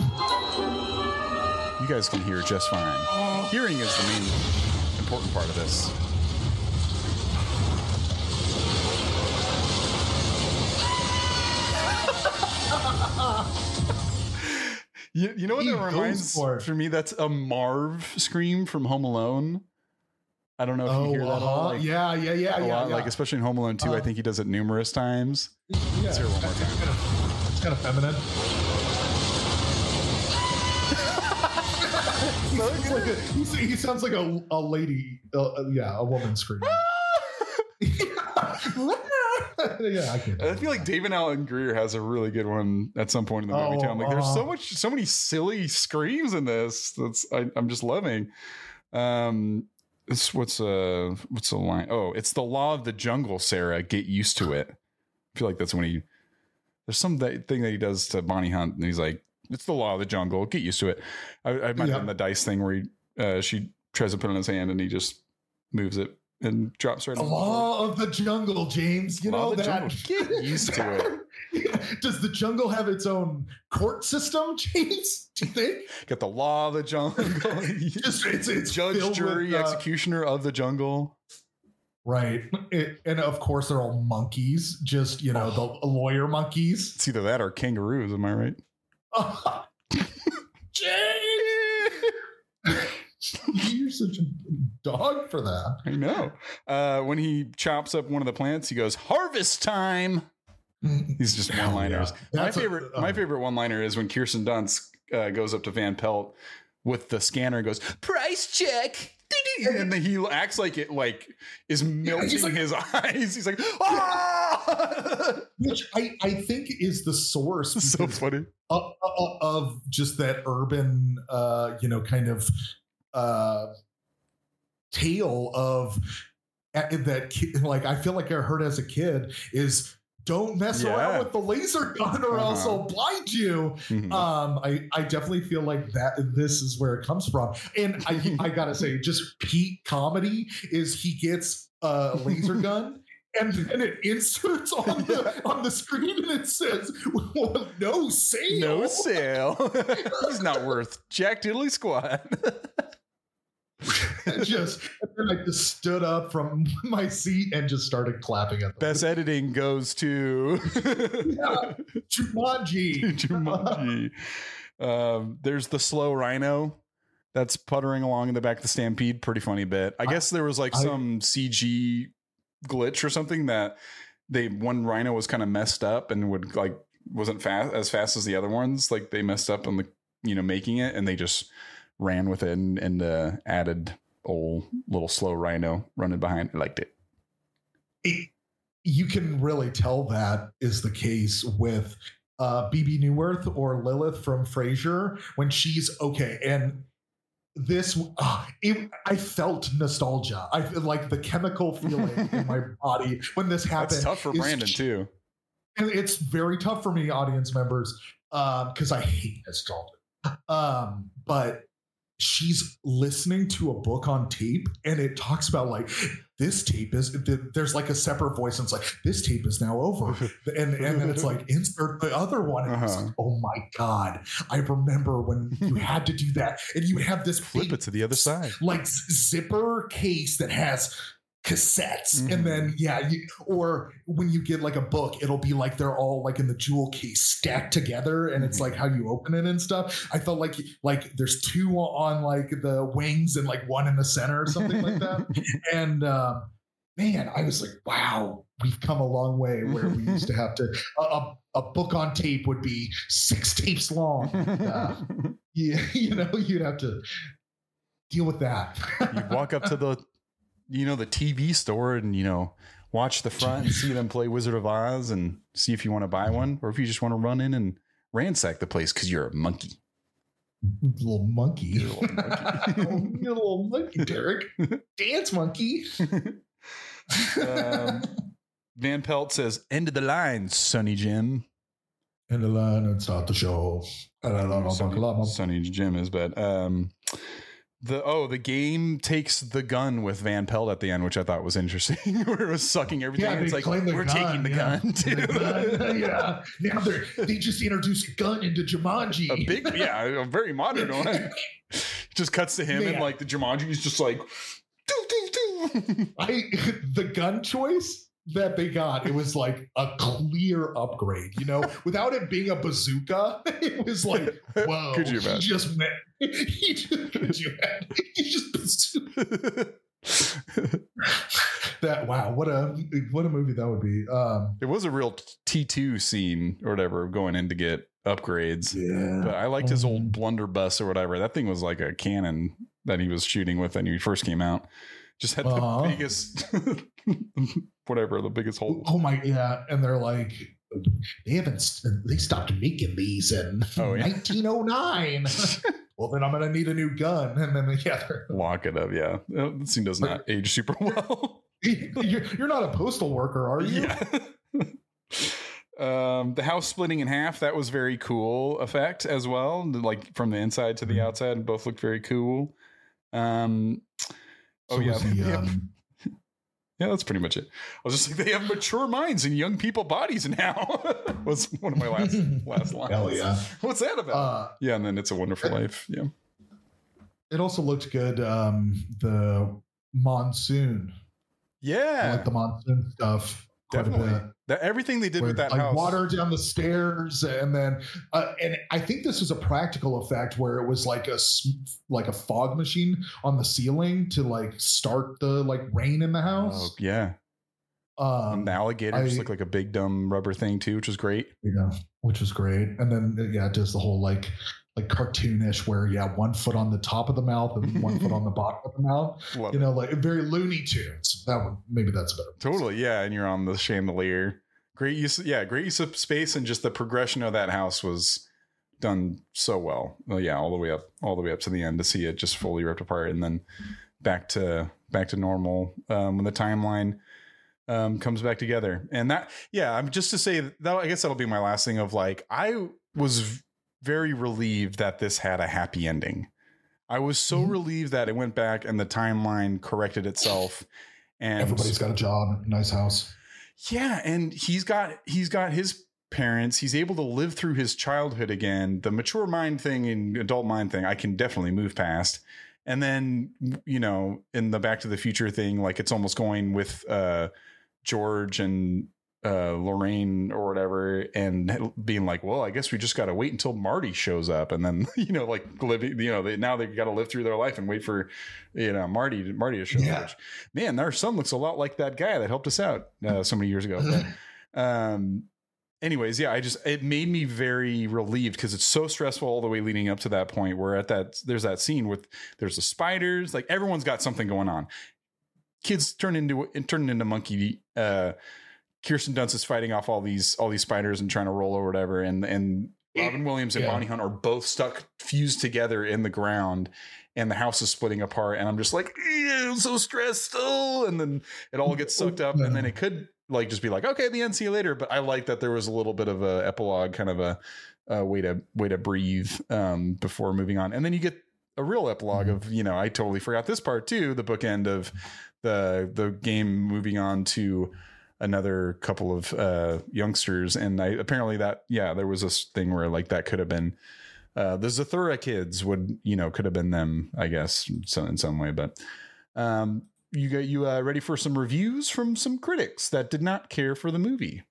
You guys can hear just fine. Hearing is the main important part of this. You, you know what he that reminds for. for me? That's a Marv scream from Home Alone. I don't know if oh, you hear that. Uh-huh. All, like, yeah, yeah, yeah, yeah, lot, yeah. Like especially in Home Alone two, uh, I think he does it numerous times. Yeah, Let's hear it one more time. It's kind of feminine. he, sounds like a, he, he sounds like a, a lady. Uh, yeah, a woman screaming. yeah, I can. I feel like David Alan Grier has a really good one at some point in the movie. Oh, too. I'm like, there's uh, so much, so many silly screams in this. That's I, I'm just loving. Um, it's what's uh what's the line? Oh, it's the law of the jungle. Sarah, get used to it. I feel like that's when he. There's some that thing that he does to Bonnie Hunt, and he's like, "It's the law of the jungle. Get used to it." I, I might yeah. have the dice thing where he, uh, she tries to put it in his hand, and he just moves it. And drops right the on law the of the jungle, James. You law know that. Jungle. Get used to it. Yeah. Does the jungle have its own court system, James? Do you think? Got the law of the jungle. Just, it's, it's judge, jury, with, uh, executioner of the jungle. Right, it, and of course they're all monkeys. Just you know, oh. the lawyer monkeys. It's either that or kangaroos. Am I right? Uh, James. You're such a dog for that. I know. Uh, when he chops up one of the plants, he goes, "Harvest time." He's just one-liners. Yeah. My favorite, a, uh, my favorite one-liner is when Kirsten Dunst uh, goes up to Van Pelt with the scanner and goes, "Price check." and then he acts like it like is melting like, his eyes. He's like, ah! Which I, I think is the source. So funny. Of, of, of just that urban, uh, you know, kind of uh, tale of that kid, like I feel like I heard as a kid is don't mess yeah. around with the laser gun or uh-huh. else I'll blind you. Mm-hmm. Um, I, I definitely feel like that this is where it comes from. And I, I gotta say, just peak comedy is he gets a laser gun and then it inserts on the on the screen and it says, well, no sale. No sale. He's not worth Jack Diddley squat. just and then I just stood up from my seat and just started clapping at them. Best editing goes to yeah. Jumanji. Jumanji. Um, there's the slow rhino that's puttering along in the back of the Stampede. Pretty funny bit. I, I guess there was like I, some C G glitch or something that they one rhino was kind of messed up and would like wasn't fast as fast as the other ones. Like they messed up on the you know making it and they just ran with it and, and uh, added old little slow rhino running behind. I liked it. it. You can really tell that is the case with uh, B B Newirth or Lilith from Frasier when she's okay. And this, uh, it, I felt nostalgia. I feel like the chemical feeling in my body when this happened. That's tough for Brandon is, too. And it's very tough for me, audience members, because um, I hate nostalgia. Um, but she's listening to a book on tape and it talks about like this tape is there's like a separate voice and it's like this tape is now over and and then it's like insert the other one and uh-huh. it's like oh my god I remember when you had to do that and you have this flip big, it to the other side like zipper case that has cassettes mm-hmm. and then yeah you, or when you get like a book it'll be like they're all like in the jewel case stacked together and it's like how you open it and stuff. I felt like like there's two on like the wings and like one in the center or something like that. And um man I was like wow we've come a long way where we used to have to a, a book on tape would be six tapes long. uh, yeah you know you'd have to deal with that. You walk up to the you know, the T V store and, you know, watch the front and see them play Wizard of Oz and see if you want to buy one or if you just want to run in and ransack the place because you're a monkey. Little monkey. You're a little monkey. Oh, you're a little monkey, Derek. Dance monkey. um, Van Pelt says, end of the line, Sonny Jim. End of the line and start the show. Sonny, Sonny Jim is bad. Um, The oh the game takes the gun with Van Pelt at the end, which I thought was interesting. Where it was sucking everything. Yeah, it's like we're gun, taking the yeah. gun too. The gun, yeah. Now they they just introduced a gun into Jumanji. A big yeah, a very modern one. Just cuts to him yeah. and like the Jumanji is just like doo, doo, doo. I the gun choice that they got, it was like a clear upgrade, you know, without it being a bazooka. It was like, whoa, could you imagine? He just went, he just, could you imagine? He just that, wow, what a, what a movie that would be. Um, it was a real T two scene or whatever going in to get upgrades. Yeah. But I liked his old blunderbuss or whatever. That thing was like a cannon that he was shooting with when he first came out. Just had the uh-huh. biggest, whatever, the biggest hole. Oh my, yeah. And they're like, they haven't, they stopped making these in oh, yeah. nineteen oh nine. Well, then I'm going to need a new gun. And then, yeah. Lock it up, yeah. That scene does not age super well. you're, you're not a postal worker, are you? Yeah. um, the house splitting in half, that was very cool effect as well. Like from the inside to the outside, both looked very cool. Um, Oh, so yeah. The, um... yeah, that's pretty much it. I was just like, they have mature minds and young people bodies now. Was one of my last last lines. Hell yeah. What's that about? Uh, yeah, and then It's a Wonderful it, Life. Yeah. It also looked good. Um, the monsoon. Yeah. I like the monsoon stuff. Definitely. That, everything they did Where, with that like house. Water down the stairs, and then uh, and I think this was a practical effect where it was like a like a fog machine on the ceiling to like start the like rain in the house. Oh, yeah. Um, and the alligator I, just looked like a big dumb rubber thing too, which was great. Yeah, which was great. And then yeah, it does the whole like like cartoonish where yeah, one foot on the top of the mouth and one foot on the bottom of the mouth. Love you know, it. Like very Looney Tunes. That one maybe that's better. Totally, yeah. And you're on the chandelier. Great use, yeah, great use of space, and just the progression of that house was done so well. Well, yeah, all the way up, all the way up to the end to see it just fully ripped apart, and then back to back to normal um, when the timeline um, comes back together. And that, yeah, I'm just to say that I guess that'll be my last thing of like, I was very relieved that this had a happy ending. I was so mm-hmm. relieved that it went back and the timeline corrected itself. And everybody's got a job, nice house. Yeah, and he's got he's got his parents. He's able to live through his childhood again. The mature mind thing and adult mind thing, I can definitely move past. And then, you know, in the Back to the Future thing, like it's almost going with uh, George and uh, Lorraine or whatever, and being like, well, I guess we just got to wait until Marty shows up, and then you know, like living, you know, they, now they got to live through their life and wait for, you know, Marty to, Marty to show yeah. up. Which, man, our son looks a lot like that guy that helped us out uh, so many years ago. But, um, anyways, yeah, I just it made me very relieved because it's so stressful all the way leading up to that point. Where at that there's that scene with there's the spiders, like everyone's got something going on. Kids turn into turn into monkey. Uh, Kirsten Dunst is fighting off all these all these spiders and trying to roll or whatever, and and Robin Williams and yeah. Bonnie Hunt are both stuck fused together in the ground, and the house is splitting apart. And I'm just like, I'm so stressed. Oh, and then it all gets sucked up, and then it could like just be like, okay, the end, see you later. But I like that there was a little bit of a epilogue, kind of a, a way to way to breathe um, before moving on, and then you get a real epilogue mm-hmm. of, you know, I totally forgot this part too, the bookend of the the game moving on to another couple of uh, youngsters. And I apparently that, yeah, there was this thing where like that could have been uh, the Zathura kids would, you know, could have been them, I guess, so in some way. But um, you got you uh, ready for some reviews from some critics that did not care for the movie?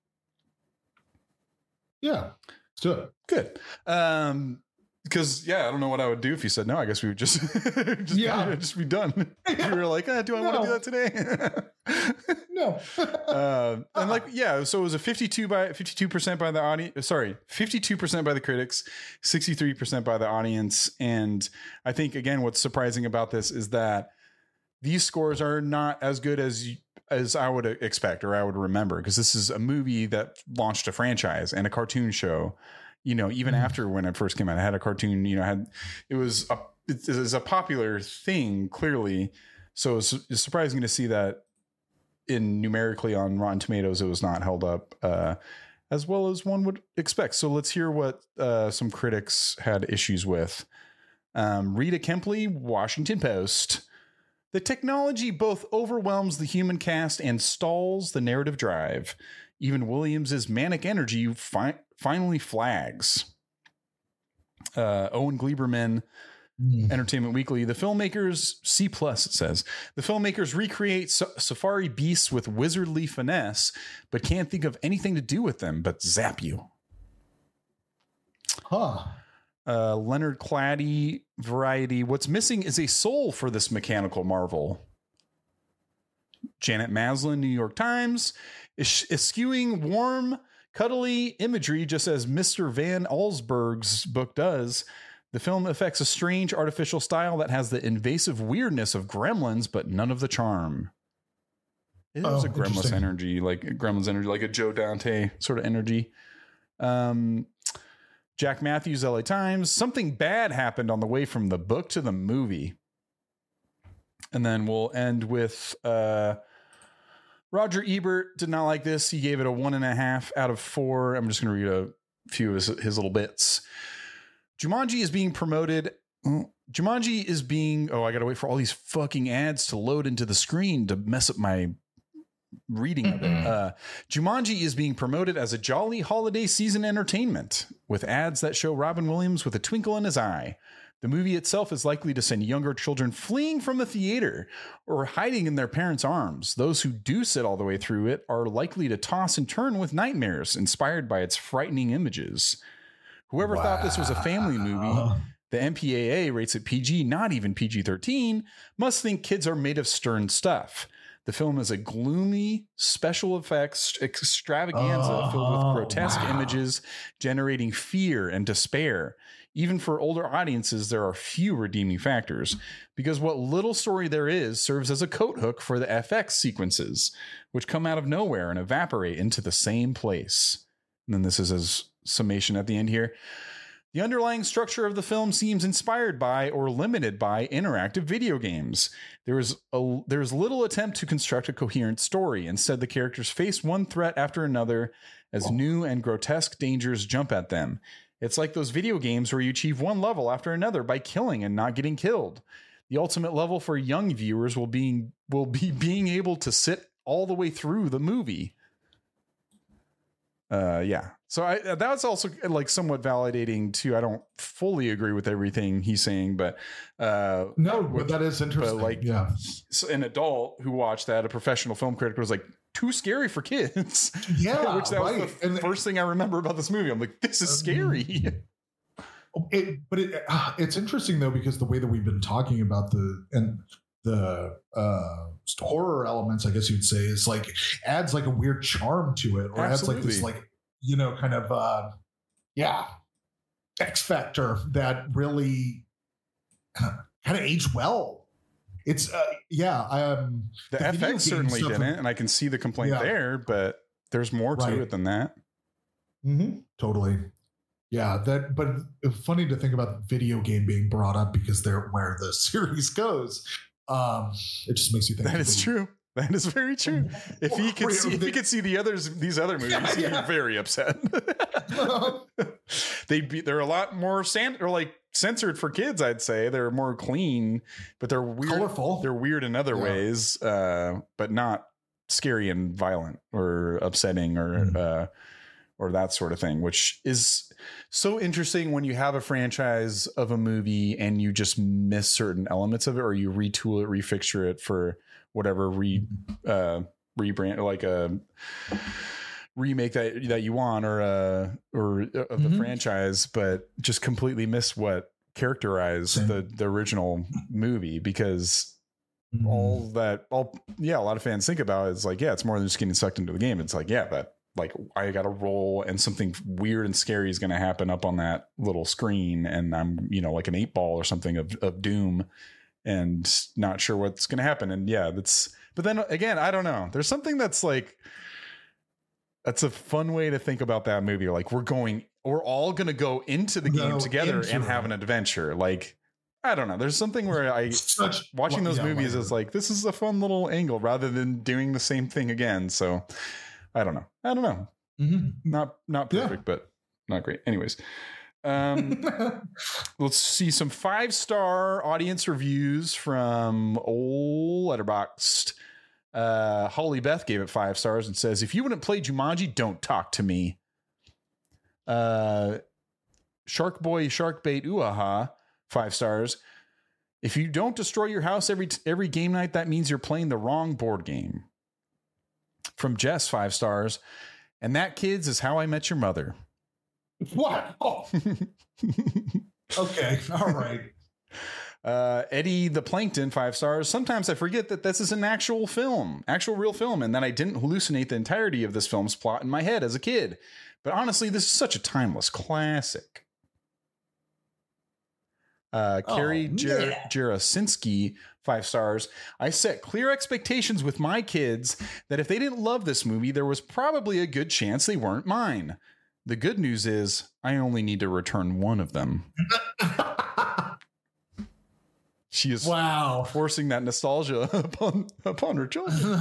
Yeah, let's do it. Good. Um, Because yeah, I don't know what I would do if you said no. I guess we would just, just yeah, just be done. Yeah. You were like, ah, do I no. want to do that today? No. uh, and like, yeah, so it was a fifty-two by fifty-two percent by the audience. Sorry, fifty-two percent by the critics, sixty-three percent by the audience. And I think again, what's surprising about this is that these scores are not as good as as I would expect or I would remember, because this is a movie that launched a franchise and a cartoon show. You know, even mm. after when it first came out, I had a cartoon, you know, had, it was a, it was a popular thing clearly. So it's, it's surprising to see that in numerically on Rotten Tomatoes, it was not held up uh, as well as one would expect. So let's hear what uh, some critics had issues with. Um, Rita Kempley, Washington Post. The technology both overwhelms the human cast and stalls the narrative drive. Even Williams's manic energy fi- finally flags. Uh, Owen Gleiberman, mm. Entertainment Weekly. The filmmakers, C plus, it says, the filmmakers recreate sa- safari beasts with wizardly finesse, but can't think of anything to do with them but zap you. Huh. Uh, Leonard Claddy, Variety. What's missing is a soul for this mechanical marvel. Janet Maslin, New York Times, is eschewing warm, cuddly imagery just as Mister Van Allsburg's book does. The film affects a strange artificial style that has the invasive weirdness of Gremlins, but none of the charm. It was oh, a Gremlins energy, like Gremlins energy, like a Joe Dante sort of energy. Um, Jack Matthews, L A Times. Something bad happened on the way from the book to the movie. And then we'll end with uh, Roger Ebert did not like this. He gave it a one and a half out of four. I'm just going to read a few of his, his little bits. Jumanji is being promoted. Jumanji is being. Oh, I got to wait for all these fucking ads to load into the screen to mess up my reading of it. Uh, Jumanji is being promoted as a jolly holiday season entertainment with ads that show Robin Williams with a twinkle in his eye. The movie itself is likely to send younger children fleeing from the theater or hiding in their parents' arms. Those who do sit all the way through it are likely to toss and turn with nightmares inspired by its frightening images. Whoever wow. thought this was a family movie, the M P A A rates it P G, not even P G thirteen, must think kids are made of stern stuff. The film is a gloomy special effects extravaganza oh, filled with grotesque wow. images, generating fear and despair. Even for older audiences, there are few redeeming factors, because what little story there is serves as a coat hook for the F X sequences, which come out of nowhere and evaporate into the same place. And then this is his summation at the end here. The underlying structure of the film seems inspired by or limited by interactive video games. There is a, there is little attempt to construct a coherent story. Instead, the characters face one threat after another as new and grotesque dangers jump at them. It's like those video games where you achieve one level after another by killing and not getting killed. The ultimate level for young viewers will being will be being able to sit all the way through the movie. Uh, yeah. So I, that's also like somewhat validating too. I don't fully agree with everything he's saying, but uh, no, but that is interesting. But like, yeah, an adult who watched that, a professional film critic, was like, too scary for kids. Yeah, which that right. was the and first thing I remember about this movie. I'm like, this is scary. It, but it, uh, it's interesting though, because the way that we've been talking about the and the uh, horror elements, I guess you'd say, is like adds like a weird charm to it, or Absolutely. adds like this like you know kind of uh, yeah X factor that really kind of aged well. It's uh, yeah. Um, the, the F X certainly didn't, from, and I can see the complaint yeah. there, but there's more to right. it than that. Mm-hmm. Totally. Yeah, that. But it's funny to think about the video game being brought up because they're where the series goes. Um, it just makes you think that is the, true. That is very true. If he could see, if he could see the others, these other movies, yeah, he'd yeah. be very upset. They'd be. They're a lot more sand or like censored for kids. I'd say they're more clean, but they're weird. Colorful. They're weird in other yeah. ways, uh, but not scary and violent or upsetting or mm. uh, or that sort of thing. Which is so interesting when you have a franchise of a movie and you just miss certain elements of it, or you retool it, refixture it for whatever re uh rebrand, like a remake that that you want, or uh or of the mm-hmm. franchise, but just completely miss what characterized Same. the the original movie, because mm-hmm. all that all yeah a lot of fans think about is like, yeah, it's more than just getting sucked into the game. It's like, yeah, but like I got to roll and something weird and scary is going to happen up on that little screen, and I'm, you know, like an eight ball or something of of doom, and not sure what's going to happen. And yeah, that's, but then again, I don't know. There's something that's like, that's a fun way to think about that movie. Like we're going, we're all going to go into the game no, together and have an adventure. Like, I don't know. There's something where I Such, watching those yeah, movies is like, this is a fun little angle rather than doing the same thing again. So I don't know. I don't know. Mm-hmm. Not, not perfect, yeah. but not great. Anyways. Um, let's see some five-star audience reviews from old Letterboxd. Uh, Holly Beth gave it five stars and says, if you wouldn't play Jumanji, don't talk to me. Uh, Shark Boy Shark Bait Ooh-aha, five stars. If you don't destroy your house every every game night, that means you're playing the wrong board game. From Jess, five stars. And that, kids, is How I Met Your Mother. What? Oh. Okay. All right. Uh, Eddie the Plankton, five stars. Sometimes I forget that this is an actual film, actual real film, and that I didn't hallucinate the entirety of this film's plot in my head as a kid. But honestly, this is such a timeless classic. Uh, oh, Carrie Jer- yeah. Jarasinski, five stars. I set clear expectations with my kids that if they didn't love this movie, there was probably a good chance they weren't mine. The good news is I only need to return one of them. She is wow. forcing that nostalgia upon upon her children.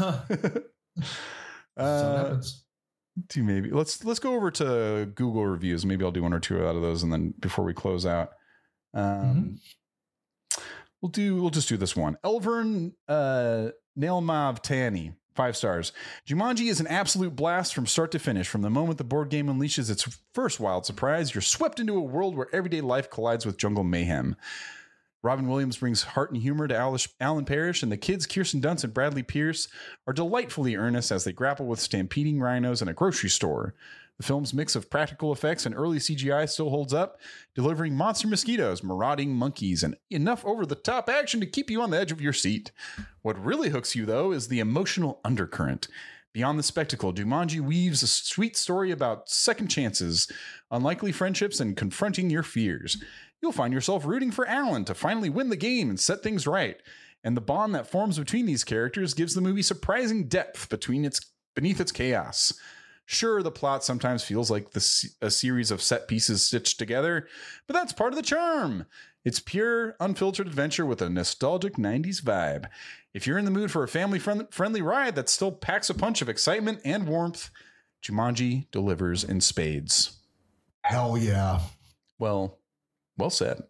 uh, do maybe let's let's go over to Google reviews. Maybe I'll do one or two out of those, and then before we close out, um, mm-hmm. we'll do we'll just do this one. Elvern uh, Nailmav Tani. Five stars. Jumanji is an absolute blast from start to finish. From the moment the board game unleashes its first wild surprise, you're swept into a world where everyday life collides with jungle mayhem. Robin Williams brings heart and humor to Alan Parrish, and the kids, Kirsten Dunst and Bradley Pierce, are delightfully earnest as they grapple with stampeding rhinos in a grocery store. The film's mix of practical effects and early C G I still holds up, delivering monster mosquitoes, marauding monkeys, and enough over-the-top action to keep you on the edge of your seat. What really hooks you, though, is the emotional undercurrent. Beyond the spectacle, Jumanji weaves a sweet story about second chances, unlikely friendships, and confronting your fears. You'll find yourself rooting for Alan to finally win the game and set things right. And the bond that forms between these characters gives the movie surprising depth between its beneath its chaos. Sure, the plot sometimes feels like the, a series of set pieces stitched together, but that's part of the charm. It's pure, unfiltered adventure with a nostalgic nineties vibe. If you're in the mood for a family-friendly ride that still packs a punch of excitement and warmth, Jumanji delivers in spades. Hell yeah. Well, well said.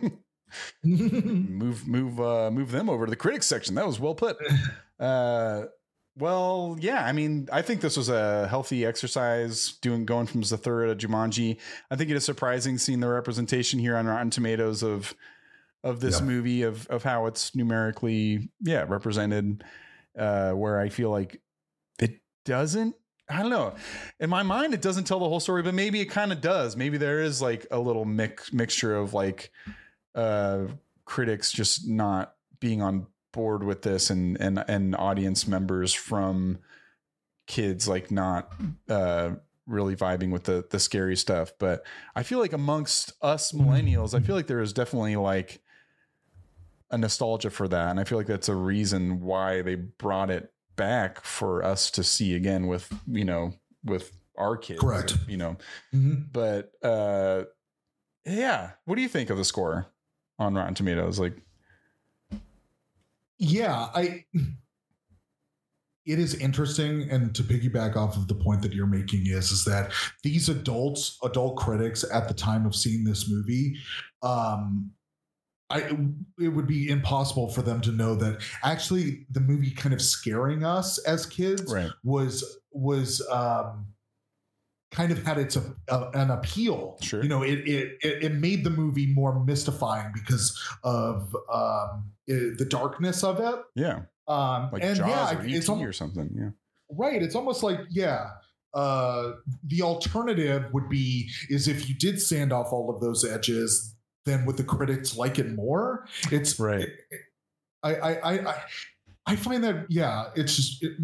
move, move, uh, move them over to the critics section. That was well put. Uh, well, yeah. I mean, I think this was a healthy exercise doing going from Zathura to Jumanji. I think it is surprising seeing the representation here on Rotten Tomatoes of of this yeah. movie of of how it's numerically, yeah, represented. Uh, where I feel like it doesn't. I don't know. In my mind, it doesn't tell the whole story, but maybe it kind of does. Maybe there is like a little mix mixture of like uh, critics just not being on board with this, and and and audience members from kids like not uh, really vibing with the the scary stuff. But I feel like amongst us millennials, I feel like there is definitely like a nostalgia for that, and I feel like that's a reason why they brought it back for us to see again with, you know, with our kids. Correct. You know, mm-hmm. but uh, yeah. What do you think of the score on Rotten Tomatoes? Like, yeah, I, it is interesting. And to piggyback off of the point that you're making is, is that these adults, adult critics at the time of seeing this movie, um, I, it would be impossible for them to know that actually the movie kind of scaring us as kids right. was was um, kind of had its uh, an appeal. Sure. You know, it, it it made the movie more mystifying because of um, it, the darkness of it. Yeah. Um, like and Jaws yeah, or E T it's almost, or something. Yeah. Right. It's almost like, yeah. Uh, the alternative would be is if you did sand off all of those edges, then would the critics like it more? It's right. It, I, I, I, I find that, yeah, it's just, it,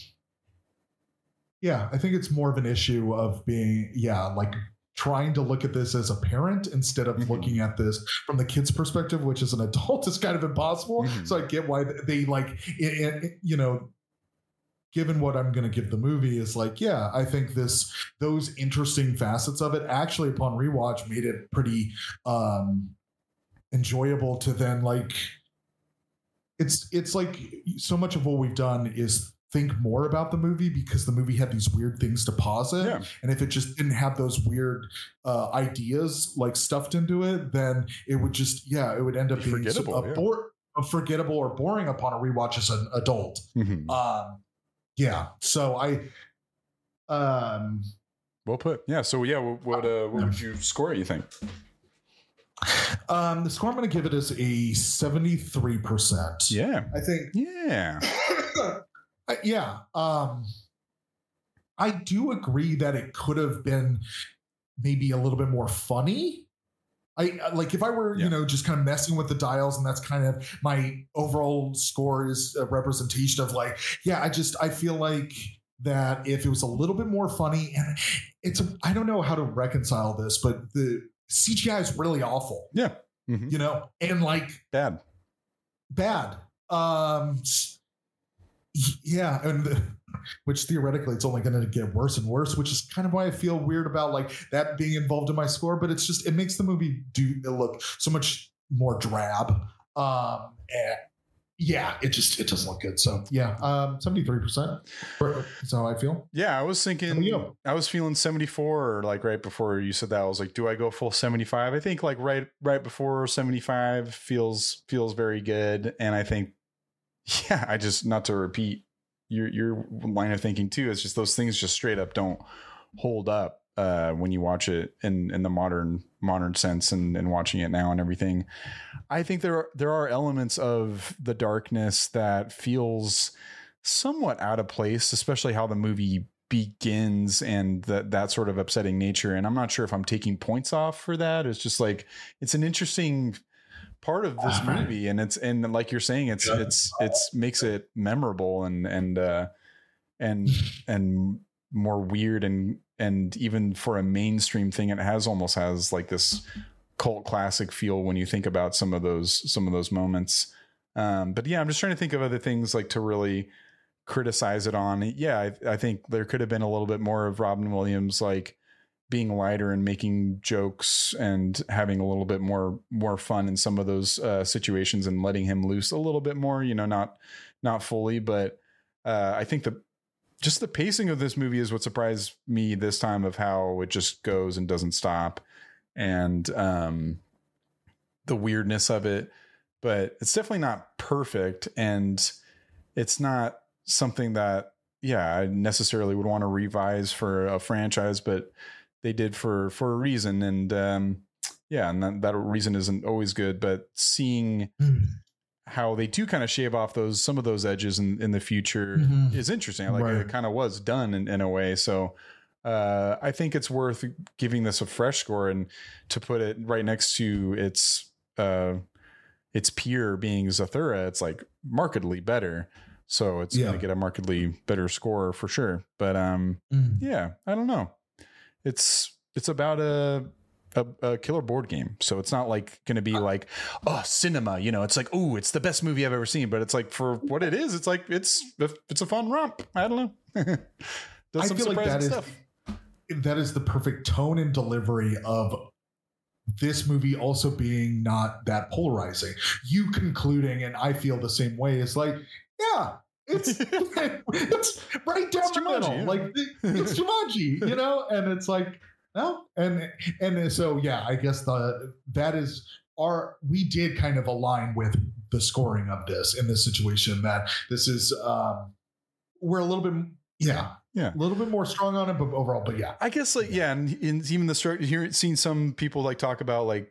yeah, I think it's more of an issue of being, yeah, like trying to look at this as a parent instead of mm-hmm. looking at this from the kid's perspective, which as an adult is kind of impossible. Mm-hmm. So I get why they like, it, it, you know, given what I'm going to give the movie is like, yeah, I think this, those interesting facets of it actually upon rewatch made it pretty um, enjoyable to then like, it's, it's like so much of what we've done is think more about the movie because the movie had these weird things to pause it. Yeah. And if it just didn't have those weird uh, ideas like stuffed into it, then it would just, yeah, it would end up being forgettable, so, a yeah. bore, a forgettable or boring upon a rewatch as an adult. Mm-hmm. Um, Yeah. So I, um, well put. Yeah. So yeah, what what, uh, what would you score it, you think? Um, the score I'm going to give it is a seventy-three percent. Yeah. I think. Yeah. I, yeah. Um, I do agree that it could have been maybe a little bit more funny. I like if I were, yeah. you know, just kind of messing with the dials, and that's kind of my overall score is a representation of like, yeah, I just, I feel like that if it was a little bit more funny, and it's, a, I don't know how to reconcile this, but the C G I is really awful. Yeah. Mm-hmm. You know, and like bad, bad. Um, yeah. And the, which theoretically it's only going to get worse and worse, which is kind of why I feel weird about like that being involved in my score, but it's just, it makes the movie do it look so much more drab. Um, and yeah, it just, it doesn't look good. So yeah, um, seventy-three percent. That's how I feel. Yeah. I was thinking, you know? I was feeling seventy-four, or like right before you said that, I was like, do I go full seventy-five? I think like right, right before seventy-five feels, feels very good. And I think, yeah, I just, not to repeat your your line of thinking too, it's just those things just straight up don't hold up uh, when you watch it in, in the modern modern sense and, and watching it now and everything. I think there are, there are elements of the darkness that feels somewhat out of place, especially how the movie begins and that that sort of upsetting nature. And I'm not sure if I'm taking points off for that. It's just like, it's an interesting part of this movie, and it's, and like you're saying, it's, it's, it's makes it memorable and, and, uh, and, and more weird. And, and even for a mainstream thing, it has almost has like this cult classic feel when you think about some of those, some of those moments. Um, but yeah, I'm just trying to think of other things like to really criticize it on. Yeah. I, I think there could have been a little bit more of Robin Williams, like being lighter and making jokes and having a little bit more, more fun in some of those uh, situations and letting him loose a little bit more, you know, not, not fully, but uh, I think the, just the pacing of this movie is what surprised me this time, of how it just goes and doesn't stop, and um, the weirdness of it. But it's definitely not perfect, and it's not something that, yeah, I necessarily would want to revise for a franchise, but they did for, for a reason. And um, yeah, and that, that reason isn't always good, but seeing how they do kind of shave off those, some of those edges in, in the future mm-hmm. is interesting. Like right. It kind of was done in, in a way. So uh, I think it's worth giving this a fresh score, and to put it right next to its, uh, its peer being Zathura, it's like markedly better. So it's yeah. going to get a markedly better score for sure. But um, mm-hmm. yeah, I don't know. It's, it's about a, A, a killer board game, so it's not like going to be like, oh, cinema, you know, it's like, oh, it's the best movie I've ever seen, but it's like, for what it is, it's like, it's it's a fun romp. I don't know. Does I some feel like that stuff. is that is the perfect tone and delivery of this movie also being not that polarizing. You concluding, and I feel the same way, is like, yeah, it's it's right down it's the Jumanji, middle, yeah. Like it's Jumanji, you know, and it's like. No, and and so yeah, I guess the that is our we did kind of align with the scoring of this in this situation, that this is um we're a little bit yeah yeah a little bit more strong on it, but overall, but yeah, I guess like yeah, and in, even the start here, seen some people like talk about like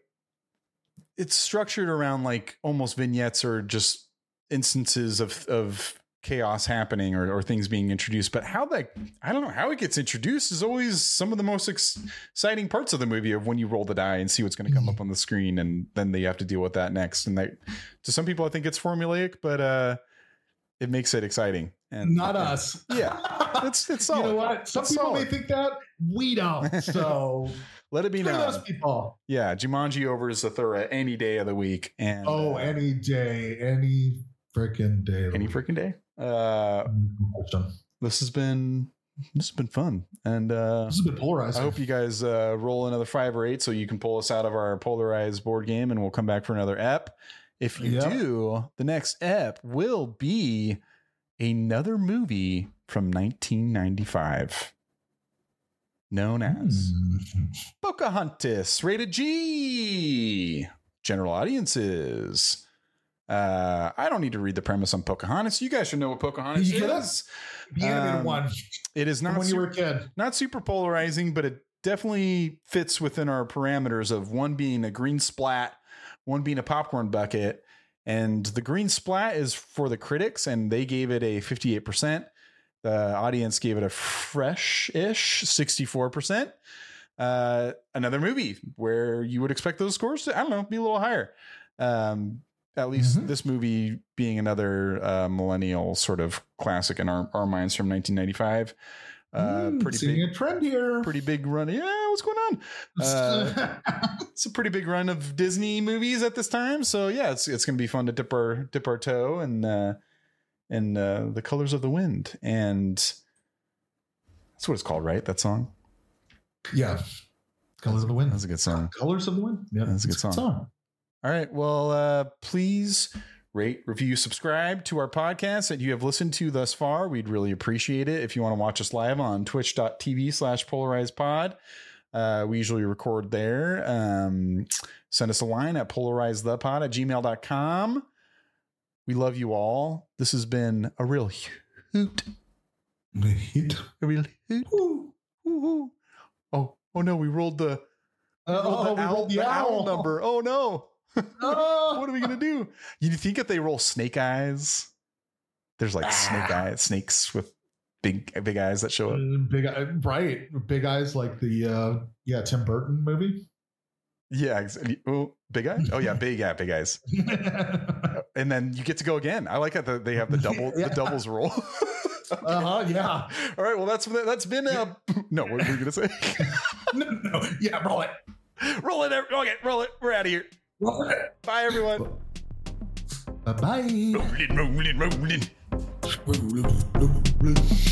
it's structured around like almost vignettes or just instances of of. chaos happening or, or things being introduced, but how that I don't know how it gets introduced is always some of the most ex- exciting parts of the movie, of when you roll the die and see what's going to come up on the screen, and then they have to deal with that next. And that, to some people, I think it's formulaic, but uh, it makes it exciting. And not uh, us. Yeah, it's it's solid. You know what? Some it's people solid. may think that, we don't. So let it be known. Those people. Yeah, Jumanji over Zathura any day of the week. And oh, uh, any day, any freaking day, any freaking day. Uh, this has been this has been fun, and uh, this has been polarizing. I hope you guys uh, roll another five or eight so you can pull us out of our polarized board game, and we'll come back for another ep. If you yep. do, the next ep will be another movie from nineteen ninety-five, known as mm. Pocahontas, rated G, general audiences. Uh, I don't need to read the premise on Pocahontas. You guys should know what Pocahontas you is. The animated um, one. It is not when super, you were a kid. Not super polarizing, but it definitely fits within our parameters of one being a green splat, one being a popcorn bucket. And the green splat is for the critics, and they gave it a fifty-eight percent. The audience gave it a fresh-ish sixty-four percent. Uh, another movie where you would expect those scores to, I don't know, be a little higher. Um, At least mm-hmm. this movie being another uh, millennial sort of classic in our, our minds from nineteen ninety-five. Uh, mm, pretty seeing big, a trend here. Pretty big run. Yeah, what's going on? Uh, it's a pretty big run of Disney movies at this time. So yeah, it's it's gonna be fun to dip our dip our toe in uh, in uh, the colors of the wind, and that's what it's called, right? That song. Yeah, Colors of the Wind. That's a good song. Colors of the Wind. Yeah, that's a good song. song. All right. Well, uh, please rate, review, subscribe to our podcast that you have listened to thus far. We'd really appreciate it. If you want to watch us live on twitch.tv slash polarized pod, uh, we usually record there. Um, send us a line at polarizethepod at gmail dot com. We love you all. This has been a real hoot. A hoot. A real hoot. Ooh, ooh, ooh. Oh, Oh no, we rolled the, we Uh, rolled oh, the, we owl, rolled the the owl owl. number. Oh no. Oh. What are we gonna do? You think if they roll snake eyes, there's like Ah. snake eyes, snakes with big big eyes that show up. Big eye- right, big eyes like the uh, yeah Tim Burton movie. Yeah, exactly. Oh, big eye. Oh yeah, big yeah, big eyes. And then you get to go again. I like how the, they have the double Yeah. the doubles roll. Uh huh. Yeah. All right. Well, that's that's been uh no. What were you gonna say? No, no. Yeah. Roll it. Roll it. Okay, roll it. We're out of here. Roll it. Bye, everyone. Bye bye. Rolling, rolling, rolling. Rolling, rolling.